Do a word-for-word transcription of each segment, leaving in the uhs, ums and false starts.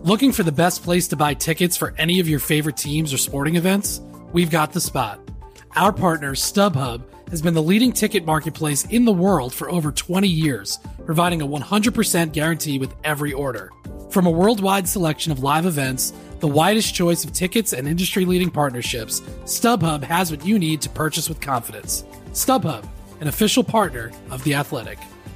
Looking for the best place to buy tickets for any of your favorite teams or sporting events? We've got the spot. Our partner, StubHub, has been the leading ticket marketplace in the world for over twenty years, providing a one hundred percent guarantee with every order. From a worldwide selection of live events, the widest choice of tickets and industry-leading partnerships, StubHub has what you need to purchase with confidence. StubHub, an official partner of The Athletic.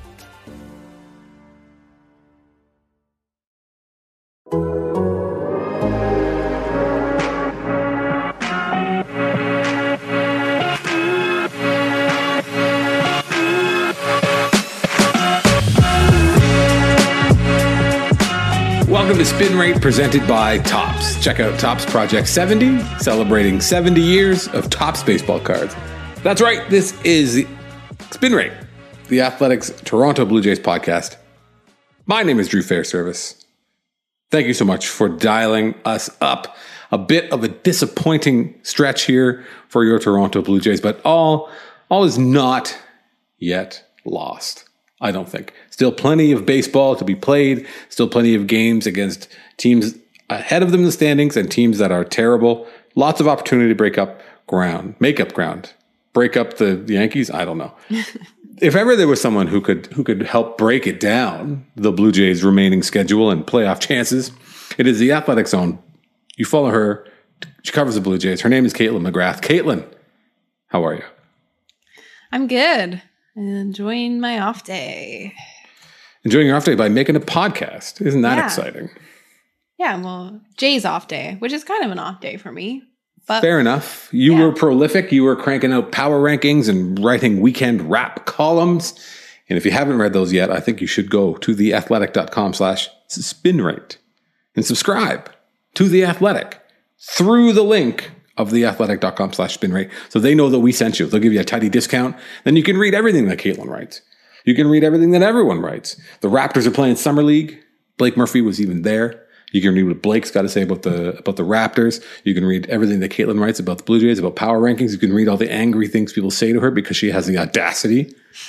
Welcome to Spin Rate, presented by Topps. Check out Topps Project seventy, celebrating seventy years of Topps baseball cards. That's right, this is Spin Rate, the Athletics Toronto Blue Jays podcast. My name is Drew Fairservice. Thank you so much for dialing us up. A bit of a disappointing stretch here for your Toronto Blue Jays, but all, all is not yet lost. I don't think. Still plenty of baseball to be played. Still plenty of games against teams ahead of them in the standings and teams that are terrible. Lots of opportunity to break up ground, make up ground, break up the, the Yankees. I don't know. If ever there was someone who could who could help break it down, the Blue Jays' remaining schedule and playoff chances, it is the Athletics' own. You follow her. She covers the Blue Jays. Her name is Caitlin McGrath. Caitlin, how are you? I'm good. Enjoying my off day. Enjoying your off day by making a podcast. Isn't that yeah. exciting? Yeah, well, Jay's off day, which is kind of an off day for me. But fair enough. You yeah. were prolific. You were cranking out power rankings and writing weekend wrap columns. And if you haven't read those yet, I think you should go to theathletic.com slash spin rate and subscribe to The Athletic through the link of theathletic.com slash spin rate. So they know that we sent you. They'll give you a tidy discount. Then you can read everything that Caitlin writes. You can read everything that everyone writes. The Raptors are playing Summer League. Blake Murphy was even there. You can read what Blake's got to say about the, about the Raptors. You can read everything that Caitlin writes about the Blue Jays, about power rankings. You can read all the angry things people say to her because she has the audacity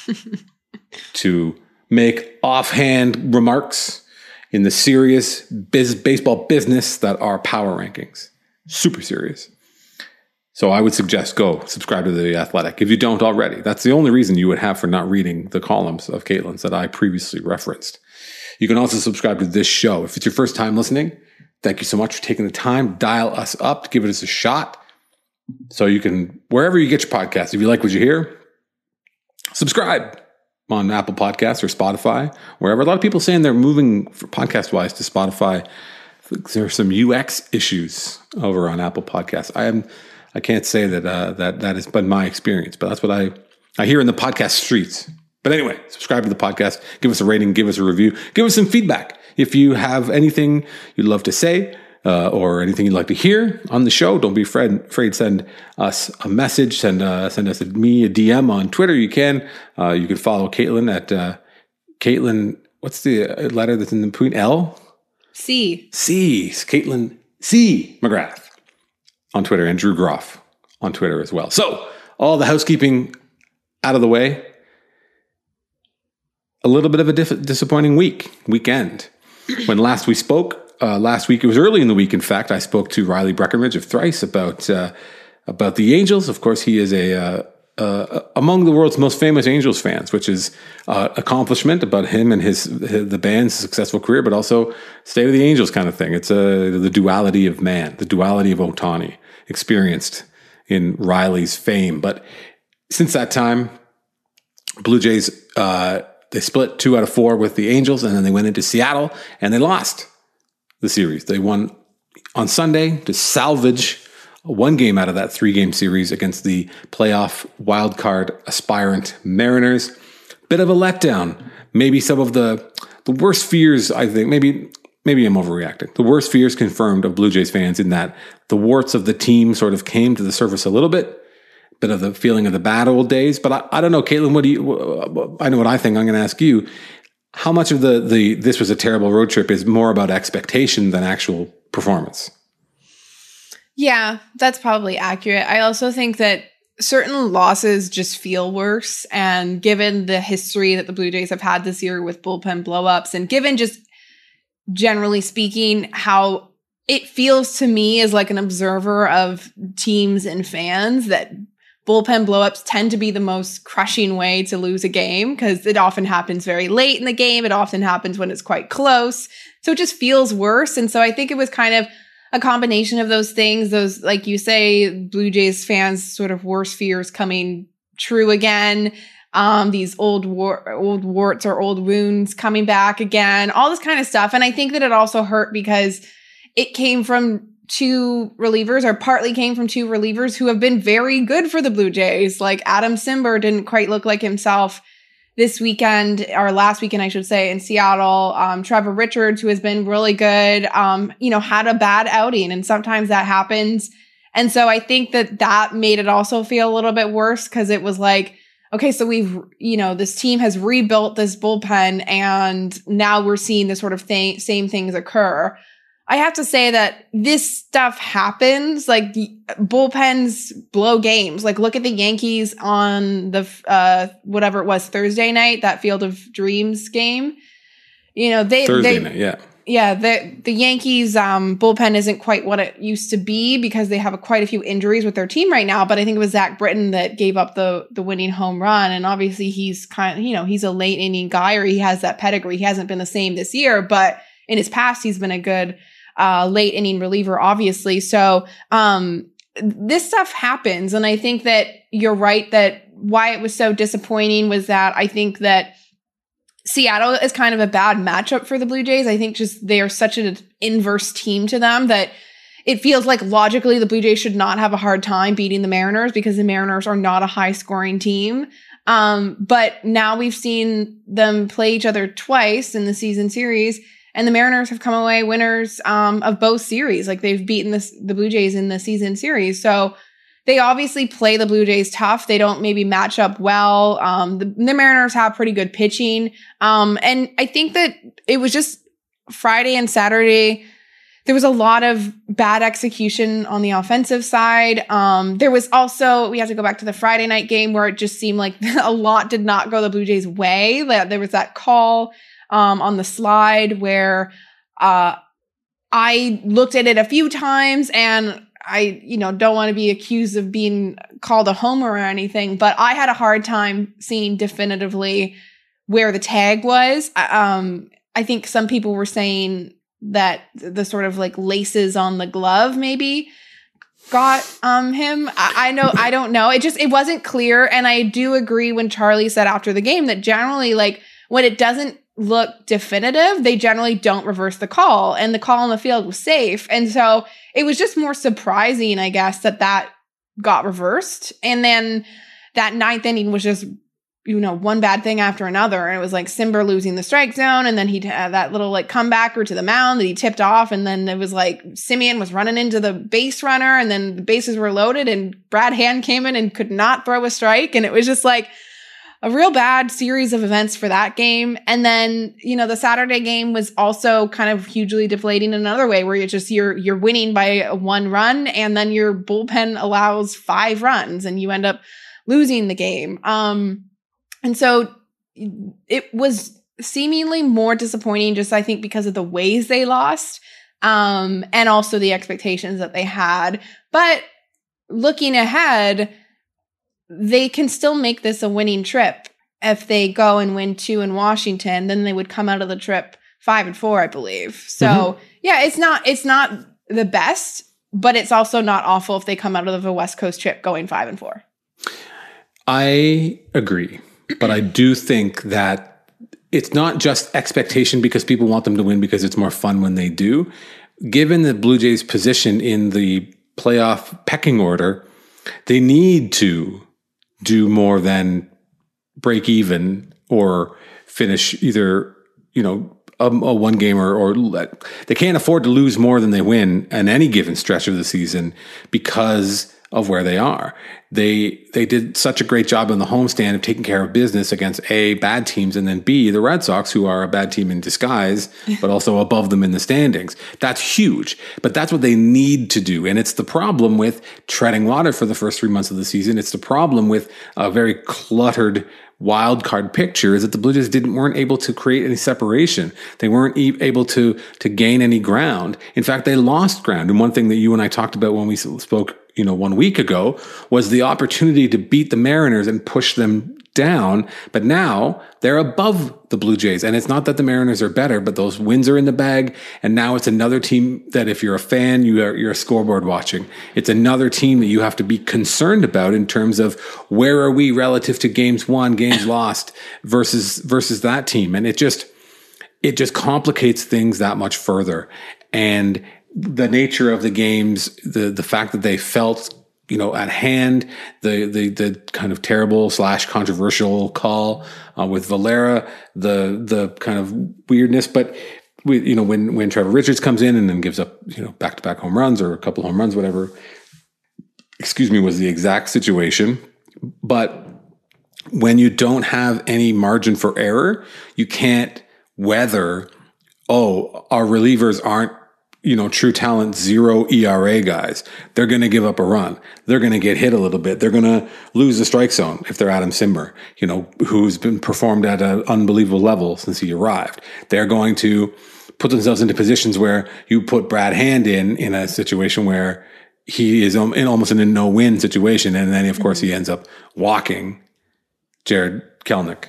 to make offhand remarks in the serious biz, baseball business that are power rankings. Super serious. So I would suggest go subscribe to The Athletic if you don't already. That's the only reason you would have for not reading the columns of Caitlin's that I previously referenced. You can also subscribe to this show. If it's your first time listening, thank you so much for taking the time. Dial us up, give us a shot. So you can, wherever you get your podcasts, if you like what you hear, subscribe on Apple Podcasts or Spotify, wherever. A lot of people saying they're moving podcast-wise to Spotify. There are some U X issues over on Apple Podcasts. I am... I can't say that uh, that that has been my experience, but that's what I, I hear in the podcast streets. But anyway, subscribe to the podcast, give us a rating, give us a review, give us some feedback. If you have anything you'd love to say uh, or anything you'd like to hear on the show, don't be afraid, afraid to send us a message, send uh, send us a, me a D M on Twitter. You can. Uh, you can follow Caitlin at uh, Caitlin, what's the letter that's in the between? L? C. C. Caitlin C. McGrath on Twitter, and Drew Groff on Twitter as well. So, all the housekeeping out of the way. A little bit of a diff- disappointing week, weekend. When last we spoke, uh, last week, it was early in the week, in fact, I spoke to Riley Breckenridge of Thrice about uh, about the Angels. Of course, he is a uh, uh, among the world's most famous Angels fans, which is uh, accomplishment about him and his, his the band's successful career, but also State of the Angels kind of thing. It's uh, the duality of man, the duality of Ohtani, experienced in Riley's fame. But since that time, Blue Jays, uh, they split two out of four with the Angels, and then they went into Seattle, and they lost the series. They won on Sunday to salvage one game out of that three-game series against the playoff wildcard aspirant Mariners. Bit of a letdown. Maybe some of the the worst fears, I think, maybe... Maybe I'm overreacting. The worst fears confirmed of Blue Jays fans in that the warts of the team sort of came to the surface a little bit, bit of the feeling of the bad old days. But I, I don't know, Caitlin, what do you, I know what I think. I'm going to ask you, how much of the, the, this was a terrible road trip is more about expectation than actual performance? Yeah, that's probably accurate. I also think that certain losses just feel worse. And given the history that the Blue Jays have had this year with bullpen blowups, and given just generally speaking, how it feels to me as like an observer of teams and fans that bullpen blowups tend to be the most crushing way to lose a game because it often happens very late in the game. It often happens when it's quite close. So it just feels worse. And so I think it was kind of a combination of those things, those, like you say, Blue Jays fans' sort of worst fears coming true again. Um, these old war- old warts or old wounds coming back again, all this kind of stuff. And I think that it also hurt because it came from two relievers, or partly came from two relievers who have been very good for the Blue Jays. Like Adam Cimber didn't quite look like himself this weekend, or last weekend, I should say, in Seattle. Um, Trevor Richards, who has been really good, um, you know, had a bad outing, and sometimes that happens. And so I think that that made it also feel a little bit worse because it was like, okay, so we've, you know, this team has rebuilt this bullpen, and now we're seeing the sort of thing, same things occur. I have to say that this stuff happens. Like the bullpens blow games. Like look at the Yankees on the uh, whatever it was Thursday night, that Field of Dreams game. You know they Thursday they, night, yeah, yeah. The the Yankees um, bullpen isn't quite what it used to be because they have a, quite a few injuries with their team right now. But I think it was Zach Britton that gave up the the winning home run, and obviously he's kind of, you know, he's a late inning guy, or he has that pedigree. He hasn't been the same this year, but in his past he's been a good Uh, late inning reliever, obviously. So um, this stuff happens. And I think that you're right that why it was so disappointing was that I think that Seattle is kind of a bad matchup for the Blue Jays. I think just they are such an inverse team to them that it feels like logically the Blue Jays should not have a hard time beating the Mariners because the Mariners are not a high scoring team. Um, but now we've seen them play each other twice in the season series, and the Mariners have come away winners um, of both series. Like they've beaten this, the Blue Jays in the season series. So they obviously play the Blue Jays tough. They don't maybe match up well. Um, the, the Mariners have pretty good pitching. Um, and I think that it was just Friday and Saturday, there was a lot of bad execution on the offensive side. Um, there was also, we have to go back to the Friday night game where it just seemed like a lot did not go the Blue Jays' way. There was that call Um, on the slide where uh, I looked at it a few times, and I, you know, don't want to be accused of being called a homer or anything, but I had a hard time seeing definitively where the tag was. Um, I think some people were saying that the sort of like laces on the glove maybe got um him. I, I know, I don't know. It just, it wasn't clear. And I do agree when Charlie said after the game that generally, like, when it doesn't look definitive, they generally don't reverse the call, and the call on the field was safe. And so it was just more surprising, I guess, that that got reversed. And then that ninth inning was just, you know, one bad thing after another. And it was like Cimber losing the strike zone, and then he had that little like comebacker to the mound that he tipped off. And then it was like Simeon was running into the base runner, and then the bases were loaded, and Brad Hand came in and could not throw a strike. And it was just like a real bad series of events for that game. And then, you know, the Saturday game was also kind of hugely deflating in another way, where you're just, you're, you're winning by one run, and then your bullpen allows five runs and you end up losing the game. Um, and so it was seemingly more disappointing, just I think because of the ways they lost, um, and also the expectations that they had. But looking ahead, they can still make this a winning trip. If they go and win two in Washington, then they would come out of the trip five and four, I believe. So mm-hmm. yeah, it's not, it's not the best, but it's also not awful if they come out of a West Coast trip going five and four. I agree, but I do think that it's not just expectation because people want them to win because it's more fun when they do. Given the Blue Jays' position in the playoff pecking order, they need to do more than break even or finish either, you know, a, a one game or, or let, they can't afford to lose more than they win in any given stretch of the season because of where they are. They they did such a great job on the homestand of taking care of business against A, bad teams, and then B, the Red Sox, who are a bad team in disguise, but also above them in the standings. That's huge, but that's what they need to do. And it's the problem with treading water for the first three months of the season. It's the problem with a very cluttered wild card picture is that the Blue Jays didn't weren't able to create any separation. They weren't e- able to to gain any ground. In fact, they lost ground. And one thing that you and I talked about when we spoke, you know, one week ago was the opportunity to beat the Mariners and push them down. But now they're above the Blue Jays. And it's not that the Mariners are better, but those wins are in the bag. And now it's another team that if you're a fan, you are, you're a scoreboard watching. It's another team that you have to be concerned about in terms of where are we relative to games won, games lost versus, versus that team. And it just, it just complicates things that much further. And the nature of the games, the, the fact that they felt, you know, at hand, the, the, the kind of terrible slash controversial call uh, with Valera, the, the kind of weirdness, but we, you know, when, when Trevor Richards comes in and then gives up, you know, back to back home runs or a couple home runs, whatever, excuse me, was the exact situation. But when you don't have any margin for error, you can't weather, oh, our relievers aren't, you know, true talent, zero E R A guys. They're going to give up a run. They're going to get hit a little bit. They're going to lose the strike zone if they're Adam Simber, you know, who's been performed at an unbelievable level since he arrived. They're going to put themselves into positions where you put Brad Hand in, in a situation where he is in almost in a no-win situation. And then, of course, he ends up walking Jared Kelenic.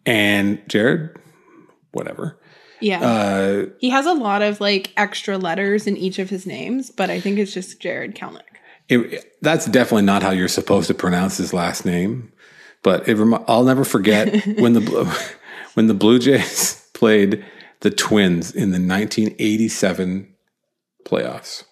And Jared, whatever. Yeah. Uh, he has a lot of like extra letters in each of his names, but I think it's just Jared Kelenic. It, that's definitely not how you're supposed to pronounce his last name. But it rem- I'll never forget when the when the Blue Jays played the Twins in the nineteen eighty-seven playoffs.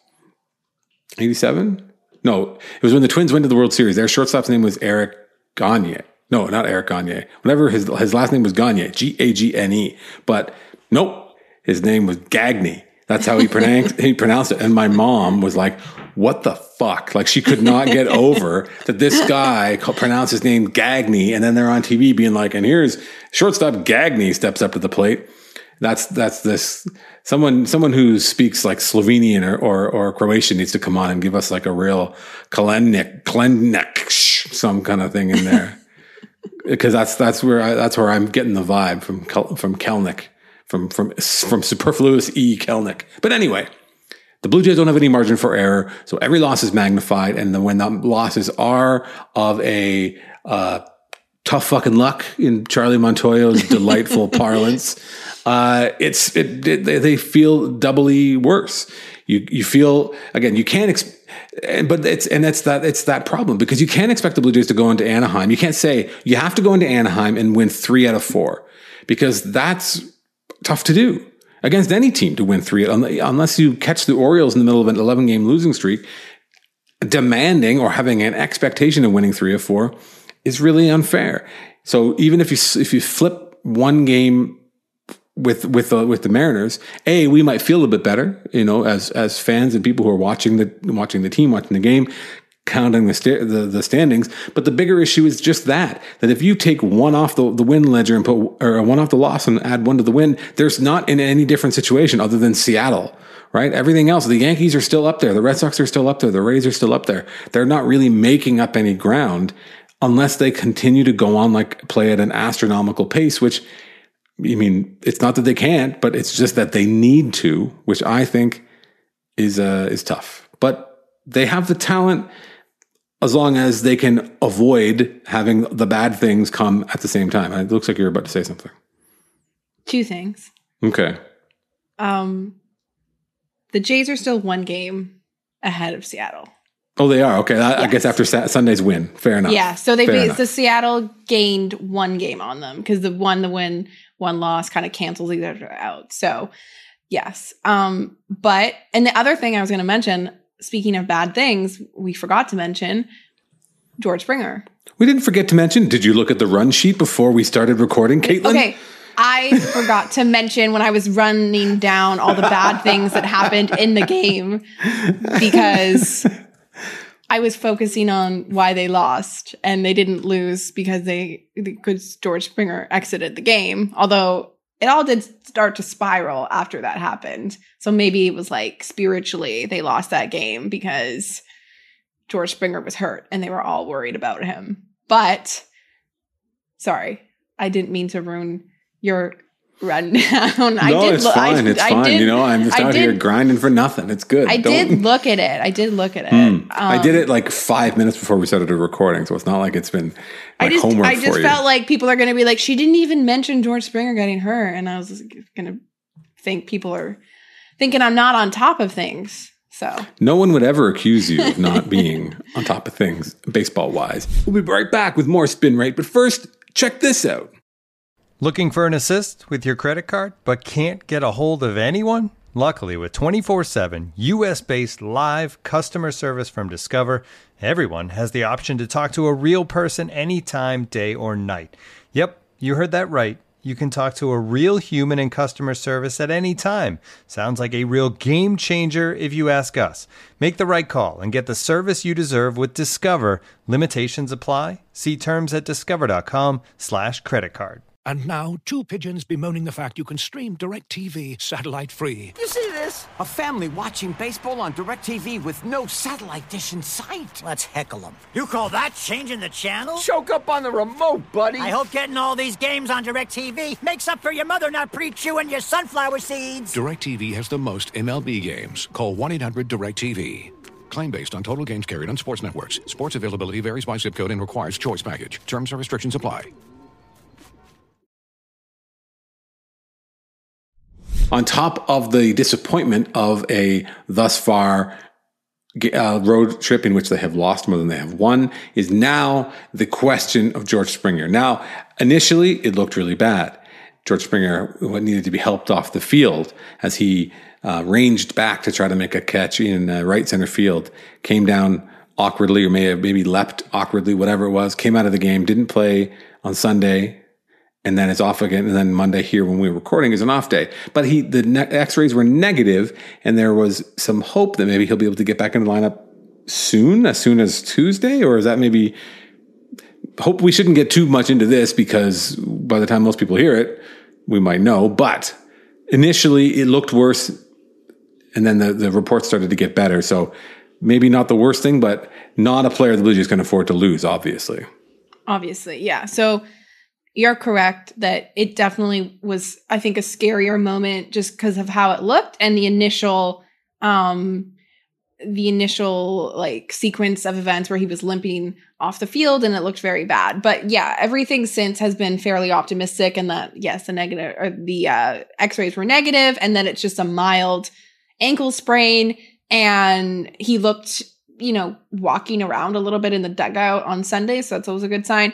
eighty-seven? No, it was when the Twins went to the World Series. Their shortstop's name was Eric Gagne. No, not Eric Gagne. Whatever his his last name was Gagne, G A G N E. But nope, his name was Gagne. That's how he pronounced he pronounced it. And my mom was like, "What the fuck?" Like she could not get over that this guy pronounced his name Gagne, and then they're on T V being like, "And here's shortstop Gagne steps up to the plate." That's that's this someone someone who speaks like Slovenian or, or or Croatian needs to come on and give us like a real Kelenic, Kelenic, some kind of thing in there. Because that's that's where I, that's where I'm getting the vibe from from Kelenic, from from from superfluous E Kelenic. But anyway, the Blue Jays don't have any margin for error, so every loss is magnified. And then when the losses are of a uh, tough fucking luck in Charlie Montoyo's delightful parlance, uh, it's it, it they feel doubly worse. You you feel again you can't. Exp- But it's, and that's that, it's that problem because you can't expect the Blue Jays to go into Anaheim. You can't say you have to go into Anaheim and win three out of four because that's tough to do against any team to win three, unless you catch the Orioles in the middle of an eleven game losing streak. Demanding or having an expectation of winning three or four is really unfair. So even if you, if you flip one game with with uh, with the Mariners, A, we might feel a bit better, you know, as as fans and people who are watching the watching the team, watching the game, counting the sta- the, the standings. But the bigger issue is just that that if you take one off the, the win ledger and put or one off the loss and add one to the win, there's not in any different situation other than Seattle, right? Everything else, the Yankees are still up there, the Red Sox are still up there, the Rays are still up there. They're not really making up any ground unless they continue to go on like play at an astronomical pace, which. I mean, it's not that they can't, but it's just that they need to, which I think is uh, is tough. But they have the talent as long as they can avoid having the bad things come at the same time. It looks like you're about to say something. Two things. Okay. Um, the Jays are still one game ahead of Seattle. Oh, they are? Okay. I, yes. I guess after sa- Sunday's win. Fair enough. Yeah. So they Fair be, so Seattle gained one game on them because the one, the win, one loss kind of cancels each other out. So yes. Um, but, and the other thing I was going to mention, speaking of bad things, we forgot to mention George Springer. We didn't forget to mention, did you look at the run sheet before we started recording, Caitlin? Okay. I forgot to mention when I was running down all the bad things that happened in the game because I was focusing on why they lost, and they didn't lose because they because George Springer exited the game. Although it all did start to spiral after that happened. So maybe it was like spiritually they lost that game because George Springer was hurt and they were all worried about him. But sorry, I didn't mean to ruin your rundown. No, I did it's lo- fine. I, it's I fine. did, you know, I'm just I out did, here grinding for nothing. It's good. I Don't, did look at it. I did look at it. Mm. Um, I did it like five minutes before we started recording, so it's not like it's been like I just, homework I just for you. felt like people are going to be like, she didn't even mention George Springer getting hurt, and I was going to think people are thinking I'm not on top of things. So no one would ever accuse you of not being on top of things, baseball wise. We'll be right back with more Spin Rate, but first, check this out. Looking for an assist with your credit card, but can't get a hold of anyone? Luckily, with twenty-four seven U S-based live customer service from Discover, everyone has the option to talk to a real person anytime, day or night. Yep, you heard that right. You can talk to a real human in customer service at any time. Sounds like a real game changer if you ask us. Make the right call and get the service you deserve with Discover. Limitations apply. See terms at discover.com slash credit card. And now, two pigeons bemoaning the fact you can stream DirecTV satellite-free. You see this? A family watching baseball on DirecTV with no satellite dish in sight. Let's heckle them. You call that changing the channel? Choke up on the remote, buddy. I hope getting all these games on DirecTV makes up for your mother not pre-chewing your sunflower seeds. DirecTV has the most M L B games. Call one eight hundred direct T V. Claim based on total games carried on sports networks. Sports availability varies by zip code and requires choice package. Terms and restrictions apply. On top of the disappointment of a thus far uh, road trip in which they have lost more than they have won, is now the question of George Springer. Now, initially, it looked really bad. George Springer needed to be helped off the field as he uh, ranged back to try to make a catch in uh, right center field, came down awkwardly or may have maybe leapt awkwardly, whatever it was, came out of the game, didn't play on Sunday, and then it's off again. And then Monday here when we were recording is an off day. But he, the ne- x-rays were negative, and there was some hope that maybe he'll be able to get back in the lineup soon, as soon as Tuesday, or is that maybe hope? We shouldn't get too much into this because by the time most people hear it, we might know. But initially it looked worse, and then the, the reports started to get better. So maybe not the worst thing, but not a player the Blue Jays can afford to lose, obviously. Obviously, yeah. So you're correct that it definitely was, I think, a scarier moment just because of how it looked and the initial, um, the initial like sequence of events where he was limping off the field and it looked very bad. But yeah, everything since has been fairly optimistic, and that yes, the negative or the uh, X-rays were negative, and then it's just a mild ankle sprain, and he looked, you know, walking around a little bit in the dugout on Sunday, so that's always a good sign.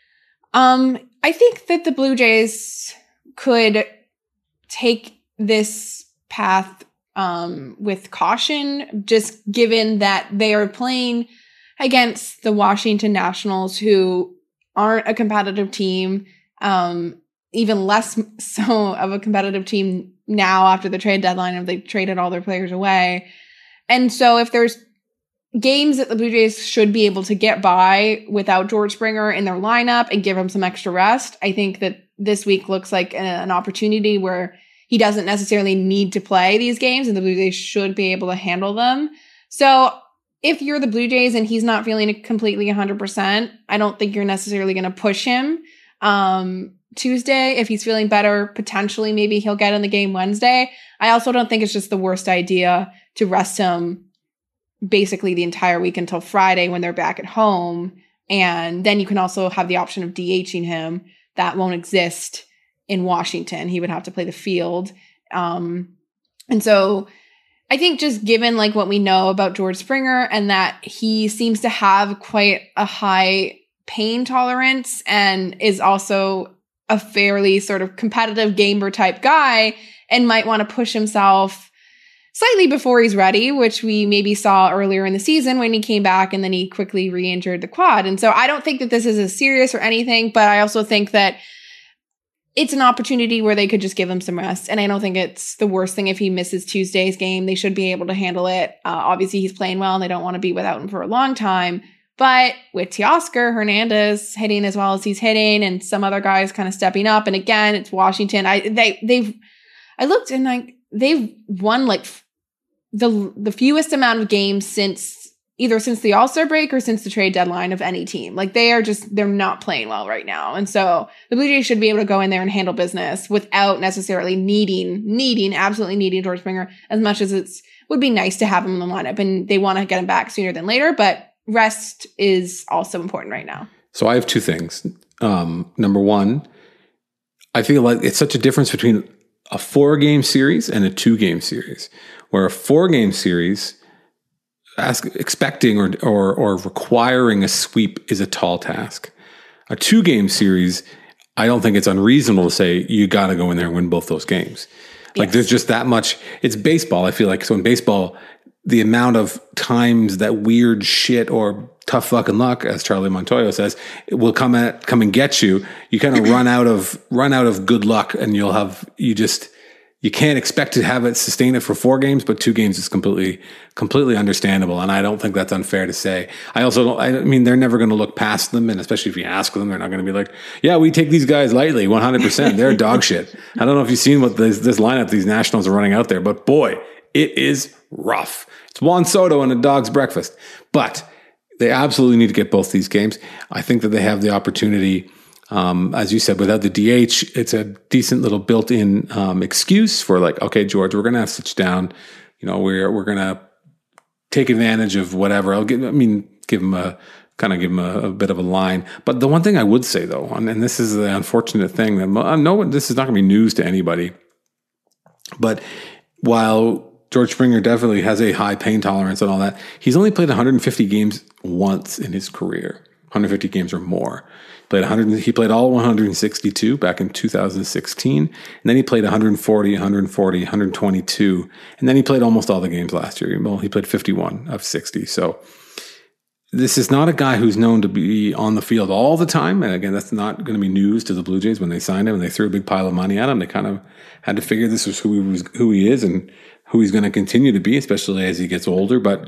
Um, I think that the Blue Jays could take this path um, with caution, just given that they are playing against the Washington Nationals, who aren't a competitive team, um, even less so of a competitive team now after the trade deadline, if they traded all their players away. And so if there's games that the Blue Jays should be able to get by without George Springer in their lineup and give him some extra rest, I think that this week looks like an, an opportunity where he doesn't necessarily need to play these games, and the Blue Jays should be able to handle them. So if you're the Blue Jays and he's not feeling completely one hundred percent, I don't think you're necessarily going to push him um, Tuesday. If he's feeling better, potentially maybe he'll get in the game Wednesday. I also don't think it's just the worst idea to rest him basically the entire week until Friday when they're back at home. And then you can also have the option of DHing him. That won't exist in Washington. He would have to play the field. Um, and so I think just given like what we know about George Springer and that he seems to have quite a high pain tolerance and is also a fairly sort of competitive gamer type guy and might want to push himself slightly before he's ready, which we maybe saw earlier in the season when he came back and then he quickly re-injured the quad. And so I don't think that this is as serious or anything, but I also think that it's an opportunity where they could just give him some rest. And I don't think it's the worst thing if he misses Tuesday's game. They should be able to handle it. Uh, obviously, he's playing well and they don't want to be without him for a long time. But with Teoscar Hernandez hitting as well as he's hitting and some other guys kind of stepping up. And again, it's Washington. I they they've I looked and like they've won like the the fewest amount of games since either since the All-Star break or since the trade deadline of any team. Like they are just, they're not playing well right now. And so the Blue Jays should be able to go in there and handle business without necessarily needing, needing, absolutely needing George Springer as much as it's would be nice to have him in the lineup. And they want to get him back sooner than later, but rest is also important right now. So I have two things. Um, number one, I feel like it's such a difference between a four-game series and a two-game series, where a four-game series, ask, expecting or, or or requiring a sweep is a tall task. A two-game series, I don't think it's unreasonable to say you got to go in there and win both those games. Like yes. There's just that much. It's baseball, I feel like. So in baseball, the amount of times that weird shit or tough fucking luck, as Charlie Montoyo says, it will come at come and get you. You kind of run out of run out of good luck, and you'll have you just. You can't expect to have it sustain it for four games, but two games is completely, completely understandable. And I don't think that's unfair to say. I also don't, I mean, they're never going to look past them. And especially if you ask them, they're not going to be like, yeah, we take these guys lightly, one hundred percent. They're dog shit. I don't know if you've seen what this, this lineup these Nationals are running out there, but boy, it is rough. It's Juan Soto and a dog's breakfast, but they absolutely need to get both these games. I think that they have the opportunity. Um, as you said, without the D H, it's a decent little built-in um, excuse for like, okay, George, we're going to have to sit down. You know, we're we're going to take advantage of whatever. I'll give. I mean, give him a kind of give him a, a bit of a line. But the one thing I would say though, and, and this is the unfortunate thing that I know this is not going to be news to anybody, but while George Springer definitely has a high pain tolerance and all that, he's only played one hundred fifty games once in his career. one hundred fifty games or more. Played one hundred. He played all one hundred sixty-two back in two thousand sixteen, and then he played one hundred forty, one hundred forty, one hundred twenty-two, and then he played almost all the games last year. Well, he played fifty-one of sixty. So this is not a guy who's known to be on the field all the time. And again, that's not going to be news to the Blue Jays when they signed him and they threw a big pile of money at him. They kind of had to figure this was who he was, who he is, and who he's going to continue to be, especially as he gets older. But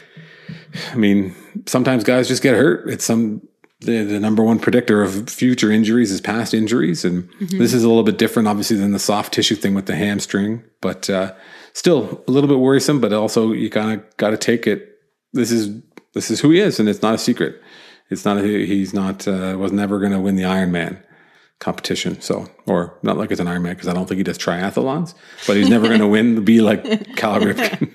I mean, sometimes guys just get hurt. It's some the, the number one predictor of future injuries is past injuries, and mm-hmm. this is a little bit different, obviously, than the soft tissue thing with the hamstring. But uh, still a little bit worrisome. But also, you kind of got to take it. This is this is who he is, and it's not a secret. It's not. A, he's not. Uh, was never going to win the Ironman competition. So, or not like it's an Ironman because I don't think he does triathlons. But he's never going to win. Be like Cal Ripken.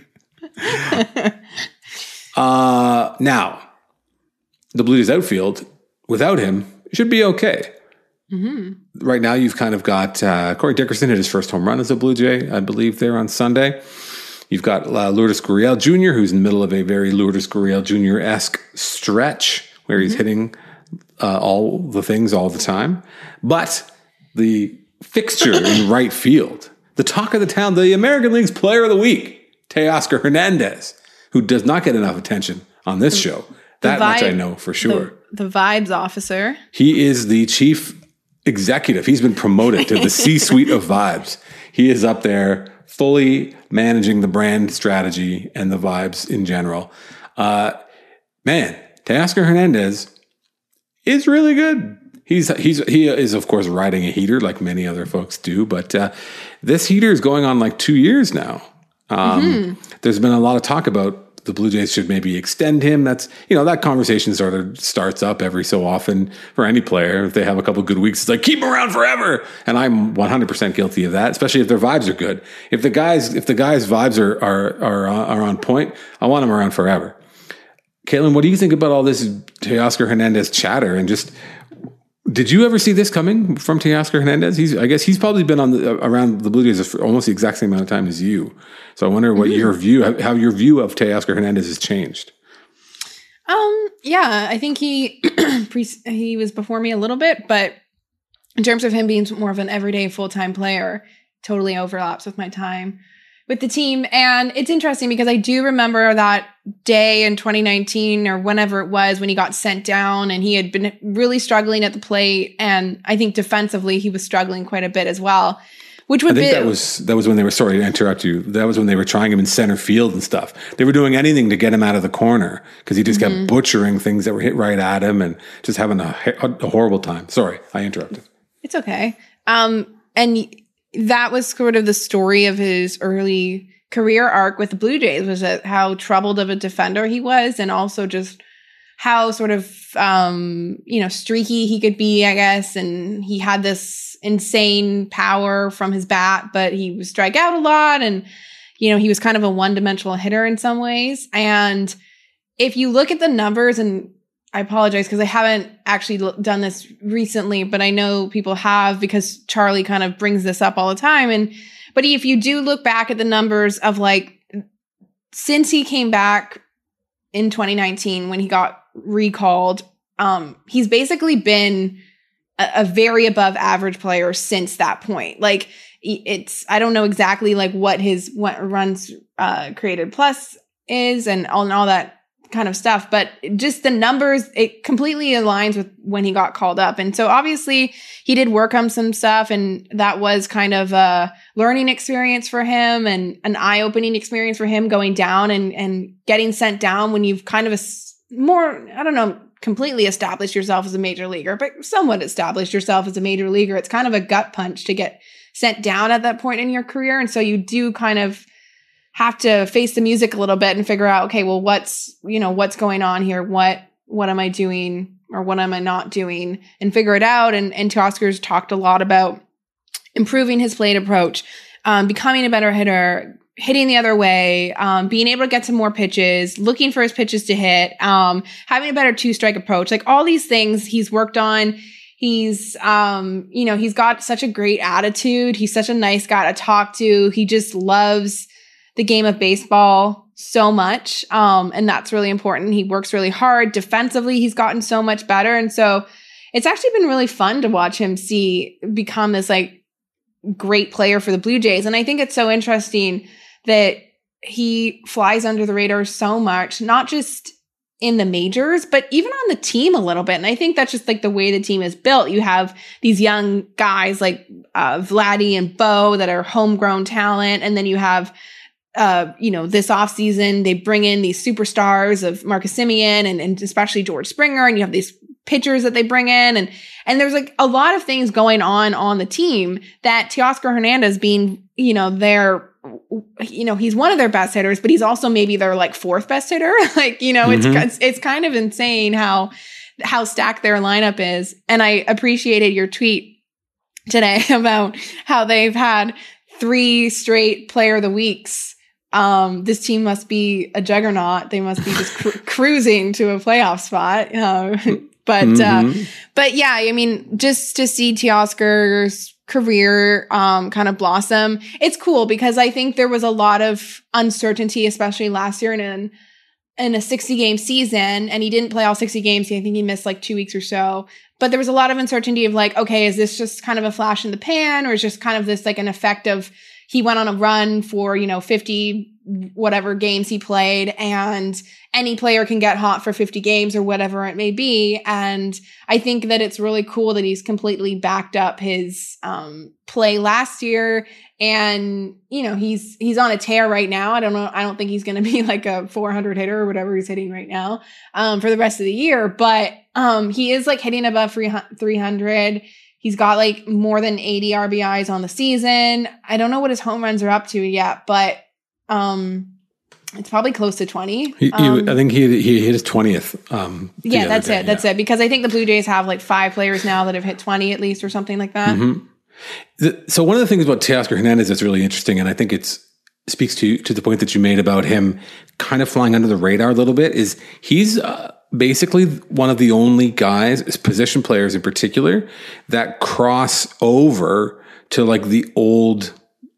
Uh, now, the Blue Jays outfield, without him, should be okay. Mm-hmm. Right now, you've kind of got uh, Corey Dickerson hit his first home run as a Blue Jay, I believe, there on Sunday. You've got uh, Lourdes Gurriel Junior, who's in the middle of a very Lourdes Gurriel Junior-esque stretch where he's mm-hmm. hitting uh, all the things all the time. But the fixture in right field, the talk of the town, the American League's Player of the Week, Teoscar Hernandez, who does not get enough attention on this show. That vibe, much I know for sure. The, the vibes officer. He is the chief executive. He's been promoted to the C-suite of vibes. He is up there fully managing the brand strategy and the vibes in general. Uh, man, Teoscar Hernandez is really good. He's he's he is of course riding a heater like many other folks do, but uh, this heater is going on like two years now. Um, mm-hmm. There's been a lot of talk about the Blue Jays should maybe extend him. That's, you know, that conversation sort of starts up every so often for any player. If they have a couple good weeks, it's like, keep him around forever. And I'm one hundred percent guilty of that, especially if their vibes are good. If the guys, if the guys' vibes are, are, are, are on point, I want him around forever. Caitlin, what do you think about all this Teoscar Hernandez chatter? And just, did you ever see this coming from Teoscar Hernandez? He's, I guess he's probably been on the, around the Blue Jays for almost the exact same amount of time as you. So I wonder what mm-hmm. your view, how your view of Teoscar Hernandez has changed. Um, yeah, I think he he was before me a little bit, but in terms of him being more of an everyday full time player, totally overlaps with my time. with the team. And it's interesting because I do remember that day in twenty nineteen or whenever it was when he got sent down and he had been really struggling at the plate. And I think defensively, he was struggling quite a bit as well. Which would I think be, that was that was when they were sorry to interrupt you. That was when they were trying him in center field and stuff. They were doing anything to get him out of the corner because he just mm-hmm. kept butchering things that were hit right at him and just having a, a horrible time. Sorry, I interrupted. It's okay. Um, and that was sort of the story of his early career arc with the Blue Jays, was that how troubled of a defender he was, and also just how sort of um, you know streaky he could be, I guess. And he had this insane power from his bat, but he would strike out a lot, and you know he was kind of a one-dimensional hitter in some ways. And if you look at the numbers, and I apologize because I haven't actually l- done this recently, but I know people have because Charlie kind of brings this up all the time. And but if you do look back at the numbers of like since he came back in twenty nineteen when he got recalled, um, he's basically been a very above average player since that point. Like it's, I don't know exactly like what his what runs uh, created plus is and all, and all that kind of stuff, but just the numbers, it completely aligns with when he got called up. And so obviously he did work on some stuff, and that was kind of a learning experience for him and an eye-opening experience for him going down and, and getting sent down when you've kind of a more, I don't know, completely established yourself as a major leaguer, but somewhat established yourself as a major leaguer. It's kind of a gut punch to get sent down at that point in your career. And so you do kind of have to face the music a little bit and figure out, okay, well, what's, you know, what's going on here? What, what am I doing or what am I not doing, and figure it out. And, and Teoscar's talked a lot about improving his plate approach, um, becoming a better hitter, hitting the other way, um, being able to get some more pitches, looking for his pitches to hit, um, having a better two-strike approach. Like all these things he's worked on. He's, um, you know, he's got such a great attitude. He's such a nice guy to talk to. He just loves the game of baseball so much. Um, and that's really important. He works really hard. Defensively, he's gotten so much better. And so it's actually been really fun to watch him see become this like great player for the Blue Jays. And I think it's so interesting that he flies under the radar so much, not just in the majors, but even on the team a little bit. And I think that's just like the way the team is built. You have these young guys like uh, Vladdy and Bo that are homegrown talent. And then you have, uh, you know, this offseason, they bring in these superstars of Marcus Semien and, and especially George Springer. And you have these pitchers that they bring in. And, and there's like a lot of things going on on the team that Teoscar Hernandez being, you know, their you know, he's one of their best hitters, but he's also maybe their like fourth best hitter. Like, you know, mm-hmm. it's, it's kind of insane how, how stacked their lineup is. And I appreciated your tweet today about how they've had three straight player of the weeks. Um, this team must be a juggernaut. They must be just cru- cruising to a playoff spot. Uh, but, mm-hmm. uh, but yeah, I mean, just to see Teoscar's career um kind of blossom, it's cool because I think there was a lot of uncertainty, especially last year in an, in a sixty game season, and he didn't play all sixty games. I think he missed like two weeks or so, but there was a lot of uncertainty of like, okay, is this just kind of a flash in the pan, or is just kind of this like an effect of he went on a run for, you know, fifty whatever games he played, and any player can get hot for fifty games or whatever it may be. And I think that it's really cool that he's completely backed up his um, play last year. And, you know, he's, he's on a tear right now. I don't know. I don't think he's going to be like a four hundred hitter or whatever he's hitting right now um, for the rest of the year. But um, he is like hitting above three hundred. He's got like more than eighty R B Is on the season. I don't know what his home runs are up to yet, but um, it's probably close to twenty. He, um, he, I think he he hit his twentieth. Um, yeah, that's day, it. That's yeah. it. Because I think the Blue Jays have like five players now that have hit twenty at least or something like that. Mm-hmm. The, so one of the things about Teoscar Hernandez that's really interesting, and I think it's speaks to to the point that you made about him kind of flying under the radar a little bit, is he's uh, basically one of the only guys, position players in particular, that cross over to like the old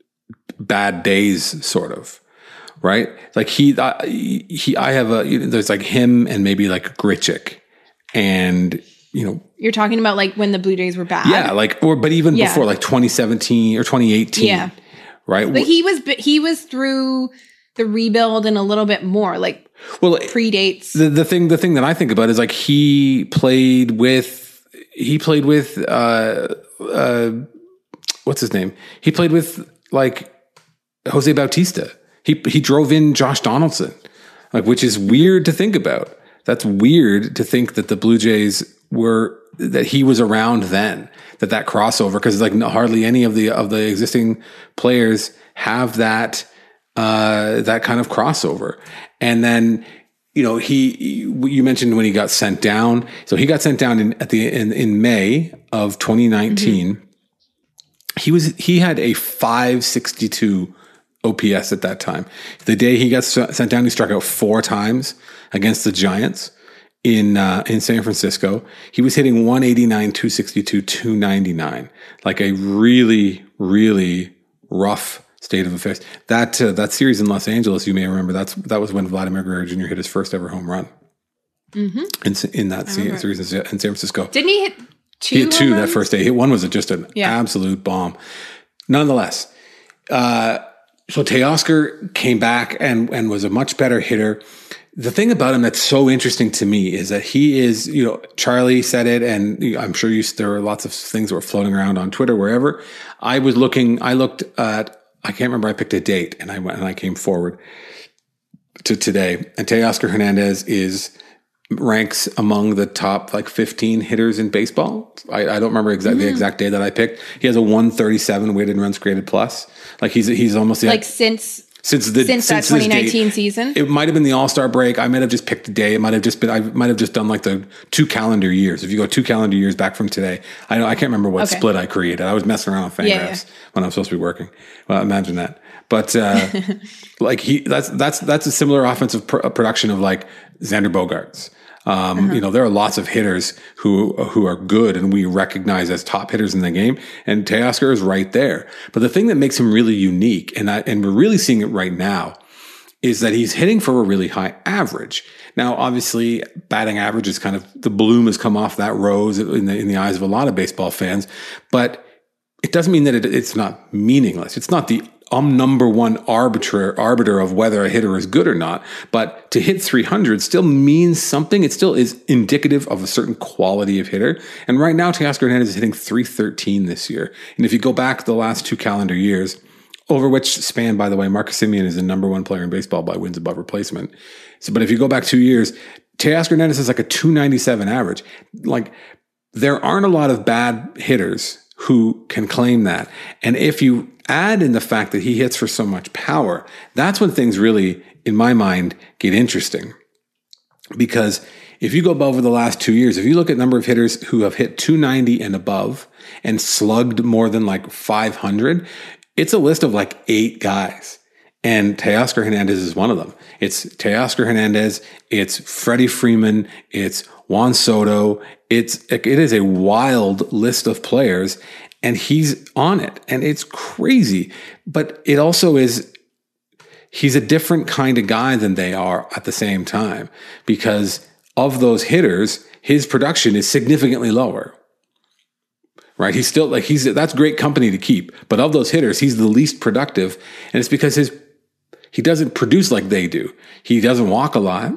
bad days sort of, right? Like he, uh, he, I have a, you know, there's like him and maybe like Grichuk, and you know, you're talking about like when the Blue Jays were bad. Yeah. Like, or, but even yeah. before like twenty seventeen or twenty eighteen. Yeah. right? But he was he was through the rebuild and a little bit more, like well, predates. The, the thing the thing that I think about is like he played with he played with uh uh what's his name? He played with like Jose Bautista. He he drove in Josh Donaldson, like, which is weird to think about. That's weird to think that the Blue Jays were that he was around then. That that crossover, because like hardly any of the of the existing players have that uh, that kind of crossover. And then, you know, he you mentioned when he got sent down. So he got sent down in at the in, in May of twenty nineteen. Mm-hmm. He was he had a five sixty-two O P S at that time. The day he got sent down, he struck out four times against the Giants in uh, in San Francisco. He was hitting one eighty-nine, two sixty-two, two ninety-nine, like a really, really rough state of affairs. That uh, that series in Los Angeles, you may remember, that's that was when Vladimir Guerrero Junior hit his first ever home run. Mm-hmm. In in that se- series in San Francisco. Didn't he hit two? He hit two runs? that first day. Hit one was just an yeah. absolute bomb. Nonetheless, uh, so Teoscar came back and and was a much better hitter. The thing about him that's so interesting to me is that he is, you know, Charlie said it, and I'm sure you, there were lots of things that were floating around on Twitter, wherever. I was looking, I looked at, I can't remember, I picked a date and I went and I came forward to today. And Teoscar Hernandez is, ranks among the top like fifteen hitters in baseball. I, I don't remember exactly mm-hmm. the exact day that I picked. He has a one thirty-seven weighted runs created plus. Like he's, he's almost like since, Since the since, since that twenty nineteen season, it might have been the All-Star break. I might have just picked a day. It might have just been. I might have just done like the two calendar years. If you go two calendar years back from today, I know I can't remember what okay. split I created. I was messing around on Fangraphs yeah, yeah. when I was supposed to be working. Well, imagine that. But uh, like he, that's that's that's a similar offensive pr- production of like Xander Bogaerts. Um, uh-huh. You know, there are lots of hitters who who are good and we recognize as top hitters in the game, and Teoscar is right there. But the thing that makes him really unique, and I, and we're really seeing it right now, is that he's hitting for a really high average. Now, obviously, batting average is kind of, the bloom has come off that rose in the in the eyes of a lot of baseball fans, but it doesn't mean that it, it's not meaningless. It's not the um number one arbiter arbiter of whether a hitter is good or not, but to hit three hundred still means something. It still is indicative of a certain quality of hitter. And right now, Teoscar Hernandez is hitting three thirteen this year. And if you go back the last two calendar years, over which span, by the way, Marcus Semien is the number one player in baseball by wins above replacement. So, but if you go back two years, Teoscar Hernandez is like a two ninety-seven average. Like, there aren't a lot of bad hitters who can claim that. And if you add in the fact that he hits for so much power, that's when things really, in my mind, get interesting. Because if you go over the last two years, if you look at number of hitters who have hit two ninety and above and slugged more than like five hundred, it's a list of like eight guys. And Teoscar Hernandez is one of them. It's Teoscar Hernandez, it's Freddie Freeman, it's Juan Soto. It's, it is a wild list of players, and he's on it, and it's crazy. But it also is, he's a different kind of guy than they are at the same time, because of those hitters, his production is significantly lower. Right? He's still like, he's, that's great company to keep, but of those hitters, he's the least productive. And it's because his, he doesn't produce like they do. He doesn't walk a lot.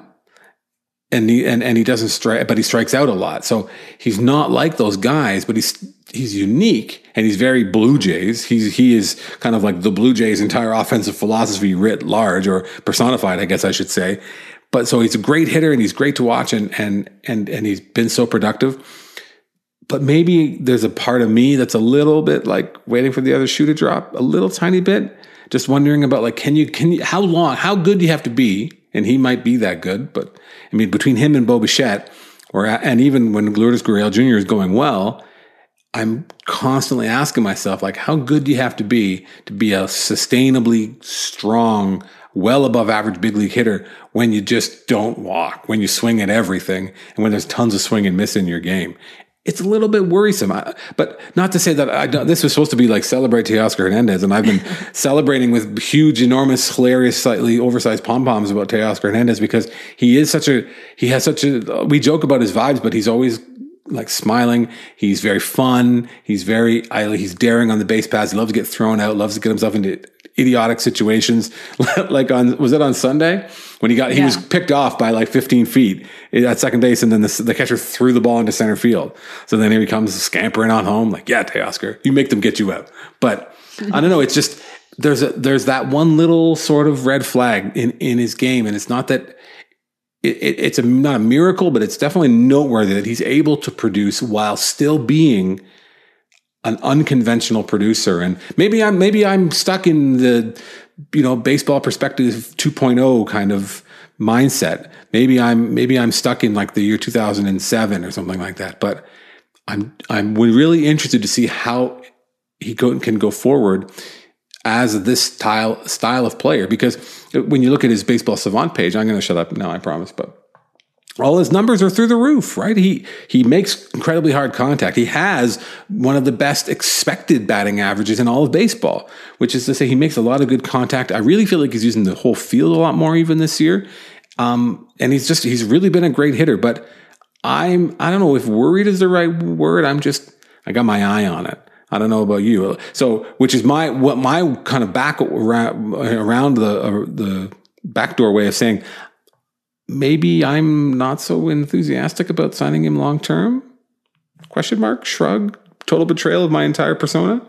And he, and, and he doesn't strike, but he strikes out a lot. So he's not like those guys, but he's, he's unique, and he's very Blue Jays. He's, he is kind of like the Blue Jays' entire offensive philosophy writ large, or personified, I guess I should say. But so he's a great hitter, and he's great to watch, and, and, and, and he's been so productive. But maybe there's a part of me that's a little bit like waiting for the other shoe to drop, a little tiny bit, just wondering about like, can you, can you, how long, how good do you have to be? And he might be that good, but I mean, between him and Bo Bichette, or, and even when Lourdes Gurriel Junior is going well, I'm constantly asking myself, like, how good do you have to be to be a sustainably strong, well above average big league hitter when you just don't walk, when you swing at everything, and when there's tons of swing and miss in your game? It's a little bit worrisome, I, but not to say that I don't, this was supposed to be like celebrate Teoscar Hernandez, and I've been celebrating with huge, enormous, hilarious, slightly oversized pom-poms about Teoscar Hernandez, because he is such a, he has such a, we joke about his vibes, but he's always like smiling. He's very fun. He's very, he's daring on the base paths. He loves to get thrown out, loves to get himself into idiotic situations, like on, was it on Sunday when he got, he Yeah. was picked off by like fifteen feet at second base, and then the, the catcher threw the ball into center field. So then here he comes scampering on home, like, yeah, Teoscar, you make them get you out. But I don't know. It's just, there's a, there's that one little sort of red flag in, in his game. And it's not that it, it, it's a, not a miracle, but it's definitely noteworthy that he's able to produce while still being an unconventional producer. And maybe I'm, maybe I'm stuck in the, you know, baseball perspective two point oh kind of mindset. Maybe I'm, maybe I'm stuck in like the year two thousand seven or something like that. But I'm, I'm really interested to see how he go, can go forward as this style, style of player. Because when you look at his Baseball Savant page, I'm going to shut up now, I promise, but all his numbers are through the roof, right? He he makes incredibly hard contact. He has one of the best expected batting averages in all of baseball, which is to say he makes a lot of good contact. I really feel like he's using the whole field a lot more even this year. Um, and he's just, he's really been a great hitter. But I'm, I don't know if worried is the right word. I'm just, I got my eye on it. I don't know about you. So, which is my, what my kind of back around, around the, uh, the backdoor way of saying, maybe I'm not so enthusiastic about signing him long term? Question mark, shrug, total betrayal of my entire persona.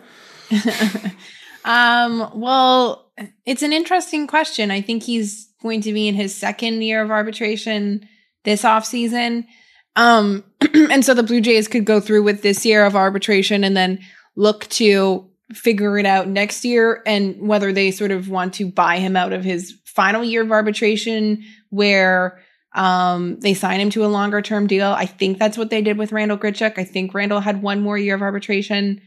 um, well, it's an interesting question. I think he's going to be in his second year of arbitration this offseason. Um, and so the Blue Jays could go through with this year of arbitration and then look to figure it out next year, and whether they sort of want to buy him out of his final year of arbitration where um, they sign him to a longer term deal. I think that's what they did with Randal Grichuk. I think Randall had one more year of arbitration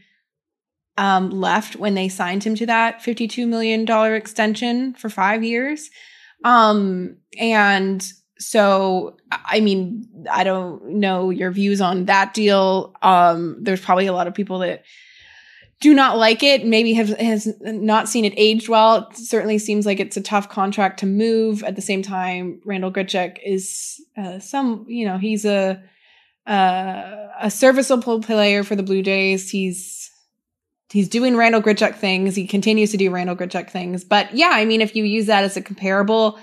um, left when they signed him to that fifty-two million dollars extension for five years. Um, and so, I mean, I don't know your views on that deal. Um, there's probably a lot of people that do not like it, maybe have has not seen it aged well. It certainly seems like it's a tough contract to move. At the same time, Randal Grichuk is uh, some, you know, he's a uh, a serviceable player for the Blue Jays. He's he's doing Randal Grichuk things. He continues to do Randal Grichuk things. But yeah, I mean, if you use that as a comparable,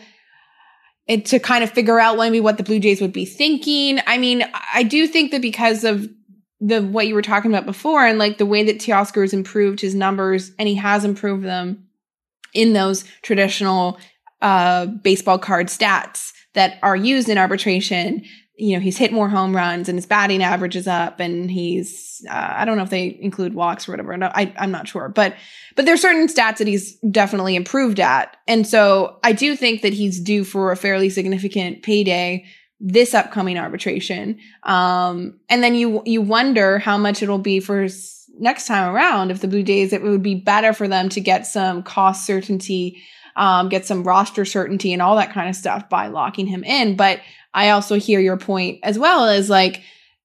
it, to kind of figure out maybe what the Blue Jays would be thinking. I mean, I do think that because of the what you were talking about before, and like the way that Teoscar has improved his numbers, and he has improved them in those traditional uh, baseball card stats that are used in arbitration. You know, he's hit more home runs and his batting average is up, and he's uh, I don't know if they include walks or whatever. No, I, I'm not sure, but but there's certain stats that he's definitely improved at, and so I do think that he's due for a fairly significant payday this upcoming arbitration. Um, and then you, you wonder how much it'll be for s- next time around. If the Blue Jays, it would be better for them to get some cost certainty, um, get some roster certainty and all that kind of stuff by locking him in. But I also hear your point as well as like,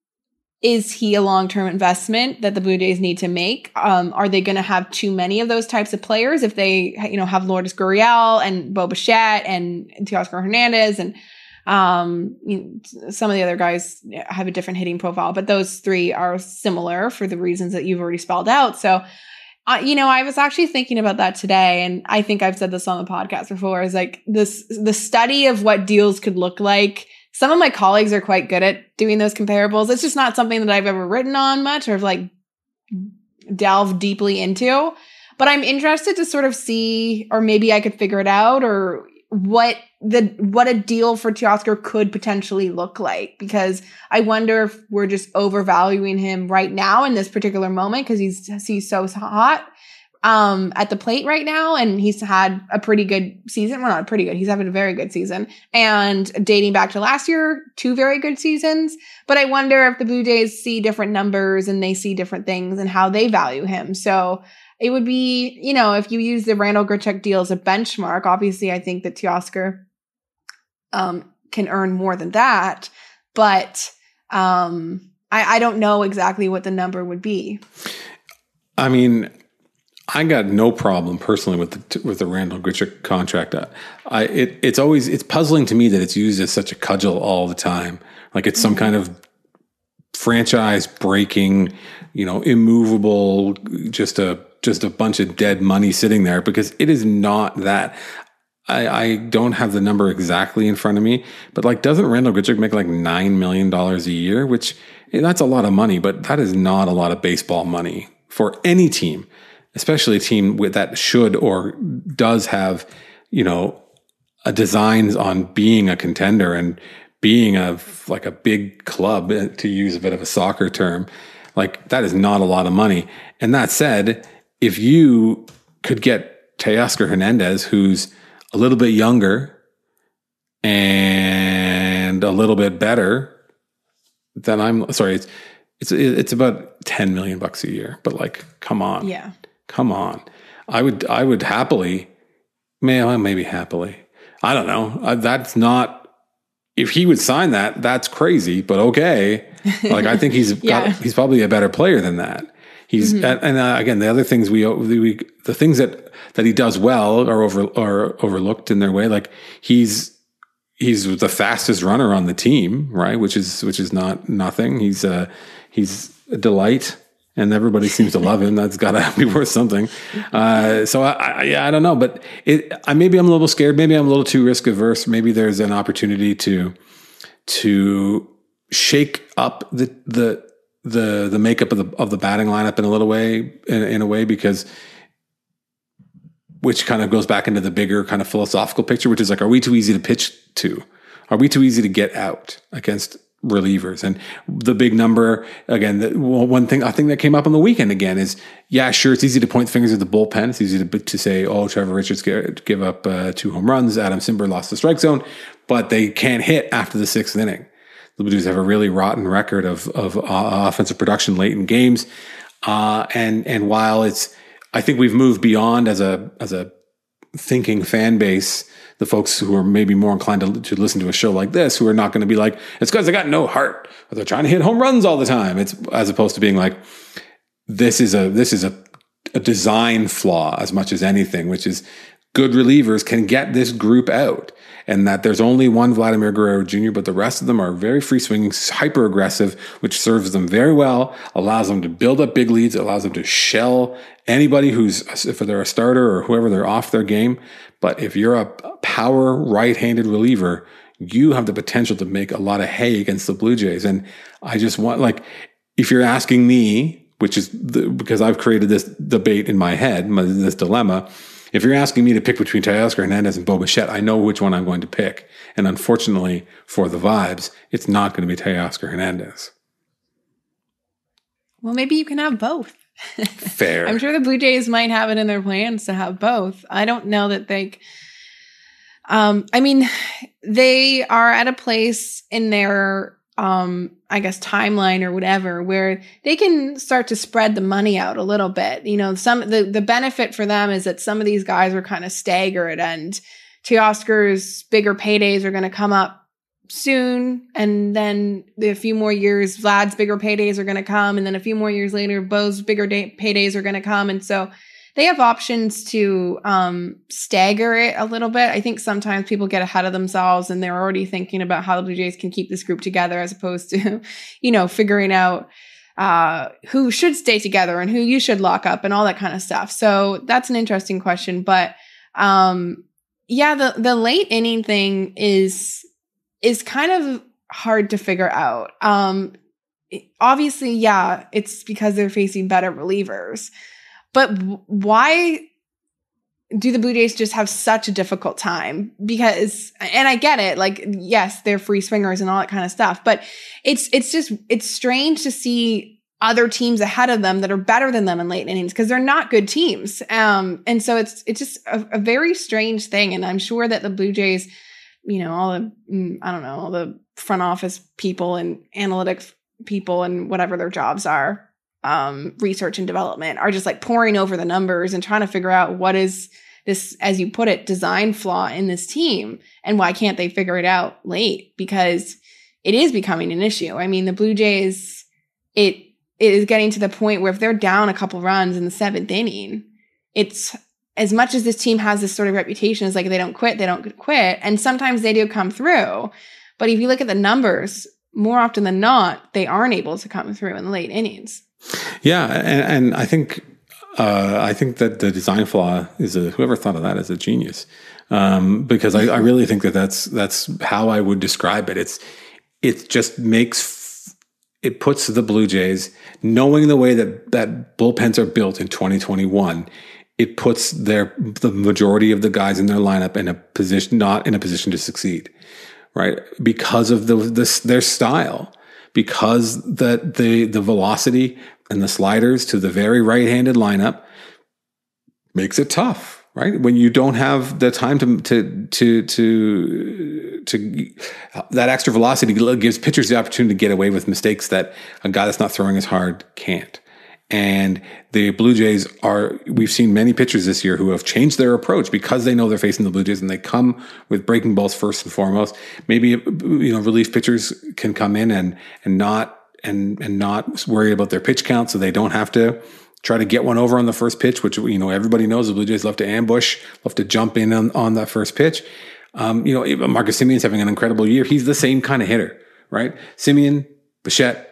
is he a long-term investment that the Blue Jays need to make? Um, are they going to have too many of those types of players if they, you know, have Lourdes Gurriel and Bo Bichette and Teoscar Hernandez and Um, you know, some of the other guys have a different hitting profile, but those three are similar for the reasons that you've already spelled out. So, uh, you know, I was actually thinking about that today, and I think I've said this on the podcast before, is like this, the study of what deals could look like. Some of my colleagues are quite good at doing those comparables. It's just not something that I've ever written on much or like delved deeply into, but I'm interested to sort of see, or maybe I could figure it out, or what the what a deal for Teoscar could potentially look like, because I wonder if we're just overvaluing him right now in this particular moment because he's he's so hot um at the plate right now, and he's had a pretty good season. Well, not pretty good. He's having a very good season, and dating back to last year, two very good seasons. But I wonder if the Blue Jays see different numbers and they see different things and how they value him. So it would be, you know, if you use the Randal Grichuk deal as a benchmark, obviously I think that Teoscar um, can earn more than that, but um, I, I don't know exactly what the number would be. I mean, I got no problem personally with the with the Randal Grichuk contract. I it it's always it's puzzling to me that it's used as such a cudgel all the time, like it's some kind of franchise breaking, you know, immovable, just a just a bunch of dead money sitting there, because it is not that. I, I don't have the number exactly in front of me, but like, doesn't Randall Grichuk make like nine million dollars a year, which that's a lot of money, but that is not a lot of baseball money for any team, especially a team with that should or does have, you know, a designs on being a contender and being a, like a big club, to use a bit of a soccer term. Like, that is not a lot of money. And that said, if you could get Teoscar Hernandez, who's a little bit younger and a little bit better, then I'm sorry. It's, it's, it's about ten million bucks a year, but like, come on. Yeah. Come on. I would, I would happily, maybe, maybe happily. I don't know. Uh, that's not, if he would sign that, that's crazy, but okay. Like, I think he's yeah. got, he's probably a better player than that. He's, mm-hmm. and uh, again, the other things we, we, the things that, that he does well are over, are overlooked in their way. Like, he's, he's the fastest runner on the team, right? Which is, which is not nothing. He's uh he's a delight, and everybody seems to love him. That's gotta be worth something. Uh, so I, I, yeah, I don't know, but it, I, maybe I'm a little scared. Maybe I'm a little too risk averse. Maybe there's an opportunity to, to shake up the, the, the the makeup of the of the batting lineup in a little way, in, in a way, because which kind of goes back into the bigger kind of philosophical picture, which is like, are we too easy to pitch to? Are we too easy to get out against relievers? And the big number, again, the, well, one thing I think that came up on the weekend again is, yeah, sure, it's easy to point fingers at the bullpen. It's easy to to say, oh, Trevor Richards give, give up uh, two home runs, Adam Simber lost the strike zone, but they can't hit after the sixth inning. The Blue Jays have a really rotten record of of uh, offensive production late in games, uh, and and while it's, I think we've moved beyond as a as a thinking fan base, the folks who are maybe more inclined to, to listen to a show like this, who are not going to be like, it's because they got no heart, or they're trying to hit home runs all the time. It's as opposed to being like, this is a this is a, a design flaw as much as anything, which is good relievers can get this group out. And that there's only one Vladimir Guerrero Junior, but the rest of them are very free swinging, hyper aggressive, which serves them very well, allows them to build up big leads, allows them to shell anybody who's, if they're a starter or whoever, they're off their game. But if you're a power right-handed reliever, you have the potential to make a lot of hay against the Blue Jays. And I just want, like, if you're asking me, which is the, because I've created this debate in my head, my, this dilemma, if you're asking me to pick between Teoscar Hernandez and Bo Bichette, I know which one I'm going to pick. And unfortunately for the vibes, it's not going to be Teoscar Hernandez. Well, maybe you can have both. Fair. I'm sure the Blue Jays might have it in their plans to have both. I don't know that they, um, I mean, they are at a place in their, um, I guess, timeline or whatever, where they can start to spread the money out a little bit. You know, some, the, the benefit for them is that some of these guys are kind of staggered, and Teoscar's bigger paydays are going to come up soon. And then a few more years, Vlad's bigger paydays are going to come. And then a few more years later, Bo's bigger day, paydays are going to come. And so they have options to um, stagger it a little bit. I think sometimes people get ahead of themselves and they're already thinking about how the Blue Jays can keep this group together, as opposed to, you know, figuring out uh, who should stay together and who you should lock up and all that kind of stuff. So that's an interesting question. But um, yeah, the, the late inning thing is, is kind of hard to figure out. Um, obviously, yeah, it's because they're facing better relievers. But why do the Blue Jays just have such a difficult time? Because, and I get it, like, yes, they're free swingers and all that kind of stuff, but it's it's just, it's strange to see other teams ahead of them that are better than them in late innings, because they're not good teams. Um, and so it's it's just a, a very strange thing. And I'm sure that the Blue Jays, you know, all the, I don't know, all the front office people and analytics people and whatever their jobs are, um, research and development, are just like poring over the numbers and trying to figure out what is this, as you put it, design flaw in this team, and why can't they figure it out late? Because it is becoming an issue. I mean, the Blue Jays, it, it is getting to the point where if they're down a couple runs in the seventh inning, it's, as much as this team has this sort of reputation as like, they don't quit, they don't quit. And sometimes they do come through. But if you look at the numbers, more often than not, they aren't able to come through in the late innings. Yeah. And, and I think uh, I think that the design flaw is a, whoever thought of that is a genius. Um, because I, I really think that that's, that's how I would describe it. It's, it just makes, it puts the Blue Jays, knowing the way that, that bullpens are built in twenty twenty-one, it puts their, the majority of the guys in their lineup in a position, not in a position to succeed, right? Because of the, this, their style, because the, the, the velocity and the sliders to the very right-handed lineup makes it tough. Right, when you don't have the time to to to to to that extra velocity gives pitchers the opportunity to get away with mistakes that a guy that's not throwing as hard can't. And the Blue Jays are, we've seen many pitchers this year who have changed their approach because they know they're facing the Blue Jays and they come with breaking balls first and foremost. Maybe, you know, relief pitchers can come in and and not and and not worry about their pitch count, so they don't have to try to get one over on the first pitch, which, you know, everybody knows the Blue Jays love to ambush, love to jump in on, on that first pitch. Um, you know, Marcus Semien's having an incredible year. He's the same kind of hitter, right? Semien, Bichette,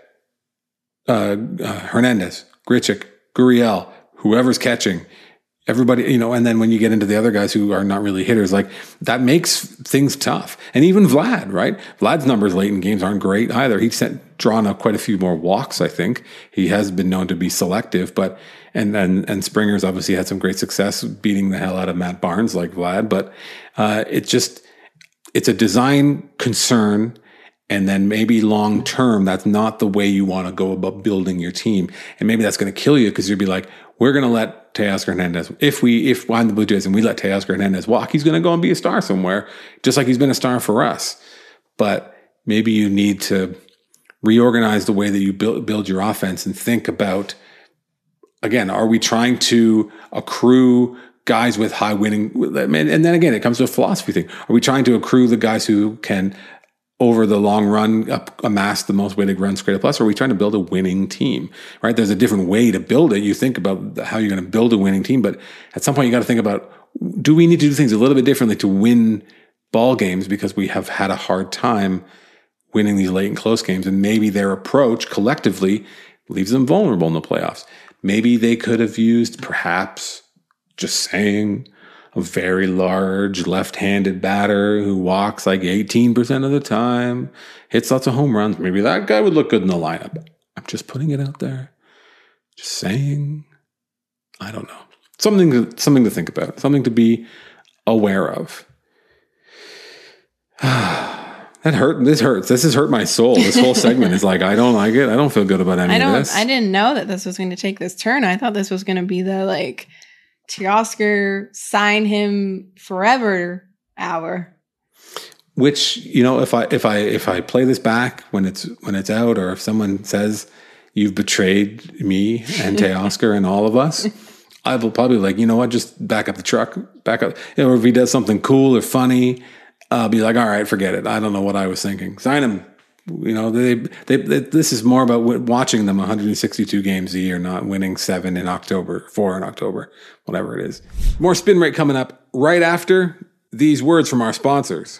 uh, uh, Hernandez, Grichuk, Gurriel, whoever's catching, everybody, you know, and then when you get into the other guys who are not really hitters, like that makes things tough. And even Vlad, right? Vlad's numbers late in games aren't great either. He's sent, drawn up quite a few more walks, I think. He has been known to be selective, but, and, and, and Springer's obviously had some great success beating the hell out of Matt Barnes like Vlad, but, uh, it just, it's a design concern. And then maybe long term, that's not the way you want to go about building your team. And maybe that's going to kill you because you'll be like, we're going to let Teoscar Hernandez, if we, if I'm the Blue Jays and we let Teoscar Hernandez walk, he's going to go and be a star somewhere, just like he's been a star for us. But maybe you need to reorganize the way that you build, build your offense and think about, again, are we trying to accrue guys with high winning? And then again, it comes to a philosophy thing. Are we trying to accrue the guys who can, over the long run, amass the most weighted runs created plus? Or are we trying to build a winning team, right? There's a different way to build it. You think about how you're going to build a winning team, but at some point you got to think about, do we need to do things a little bit differently to win ball games because we have had a hard time winning these late and close games? And maybe their approach collectively leaves them vulnerable in the playoffs. Maybe they could have used, perhaps, just saying, a very large left-handed batter who walks like eighteen percent of the time, hits lots of home runs. Maybe that guy would look good in the lineup. I'm just putting it out there. Just saying. I don't know. Something to, something to think about. Something to be aware of. That hurt. This hurts. This has hurt my soul. This whole segment is like, I don't like it. I don't feel good about any I don't, of this. I didn't know that this was going to take this turn. I thought this was going to be the, like, Teoscar sign him forever hour. Which, you know, if I if I if I play this back when it's when it's out, or if someone says you've betrayed me and Teoscar and all of us, I will probably like, you know what, just back up the truck, back up. You know, or if he does something cool or funny, I'll be like, all right, forget it. I don't know what I was thinking. Sign him. You know, they, they, they, this is more about watching them one hundred sixty-two games a year, not winning seven in October, four in October, whatever it is. More Spin Rate coming up right after these words from our sponsors.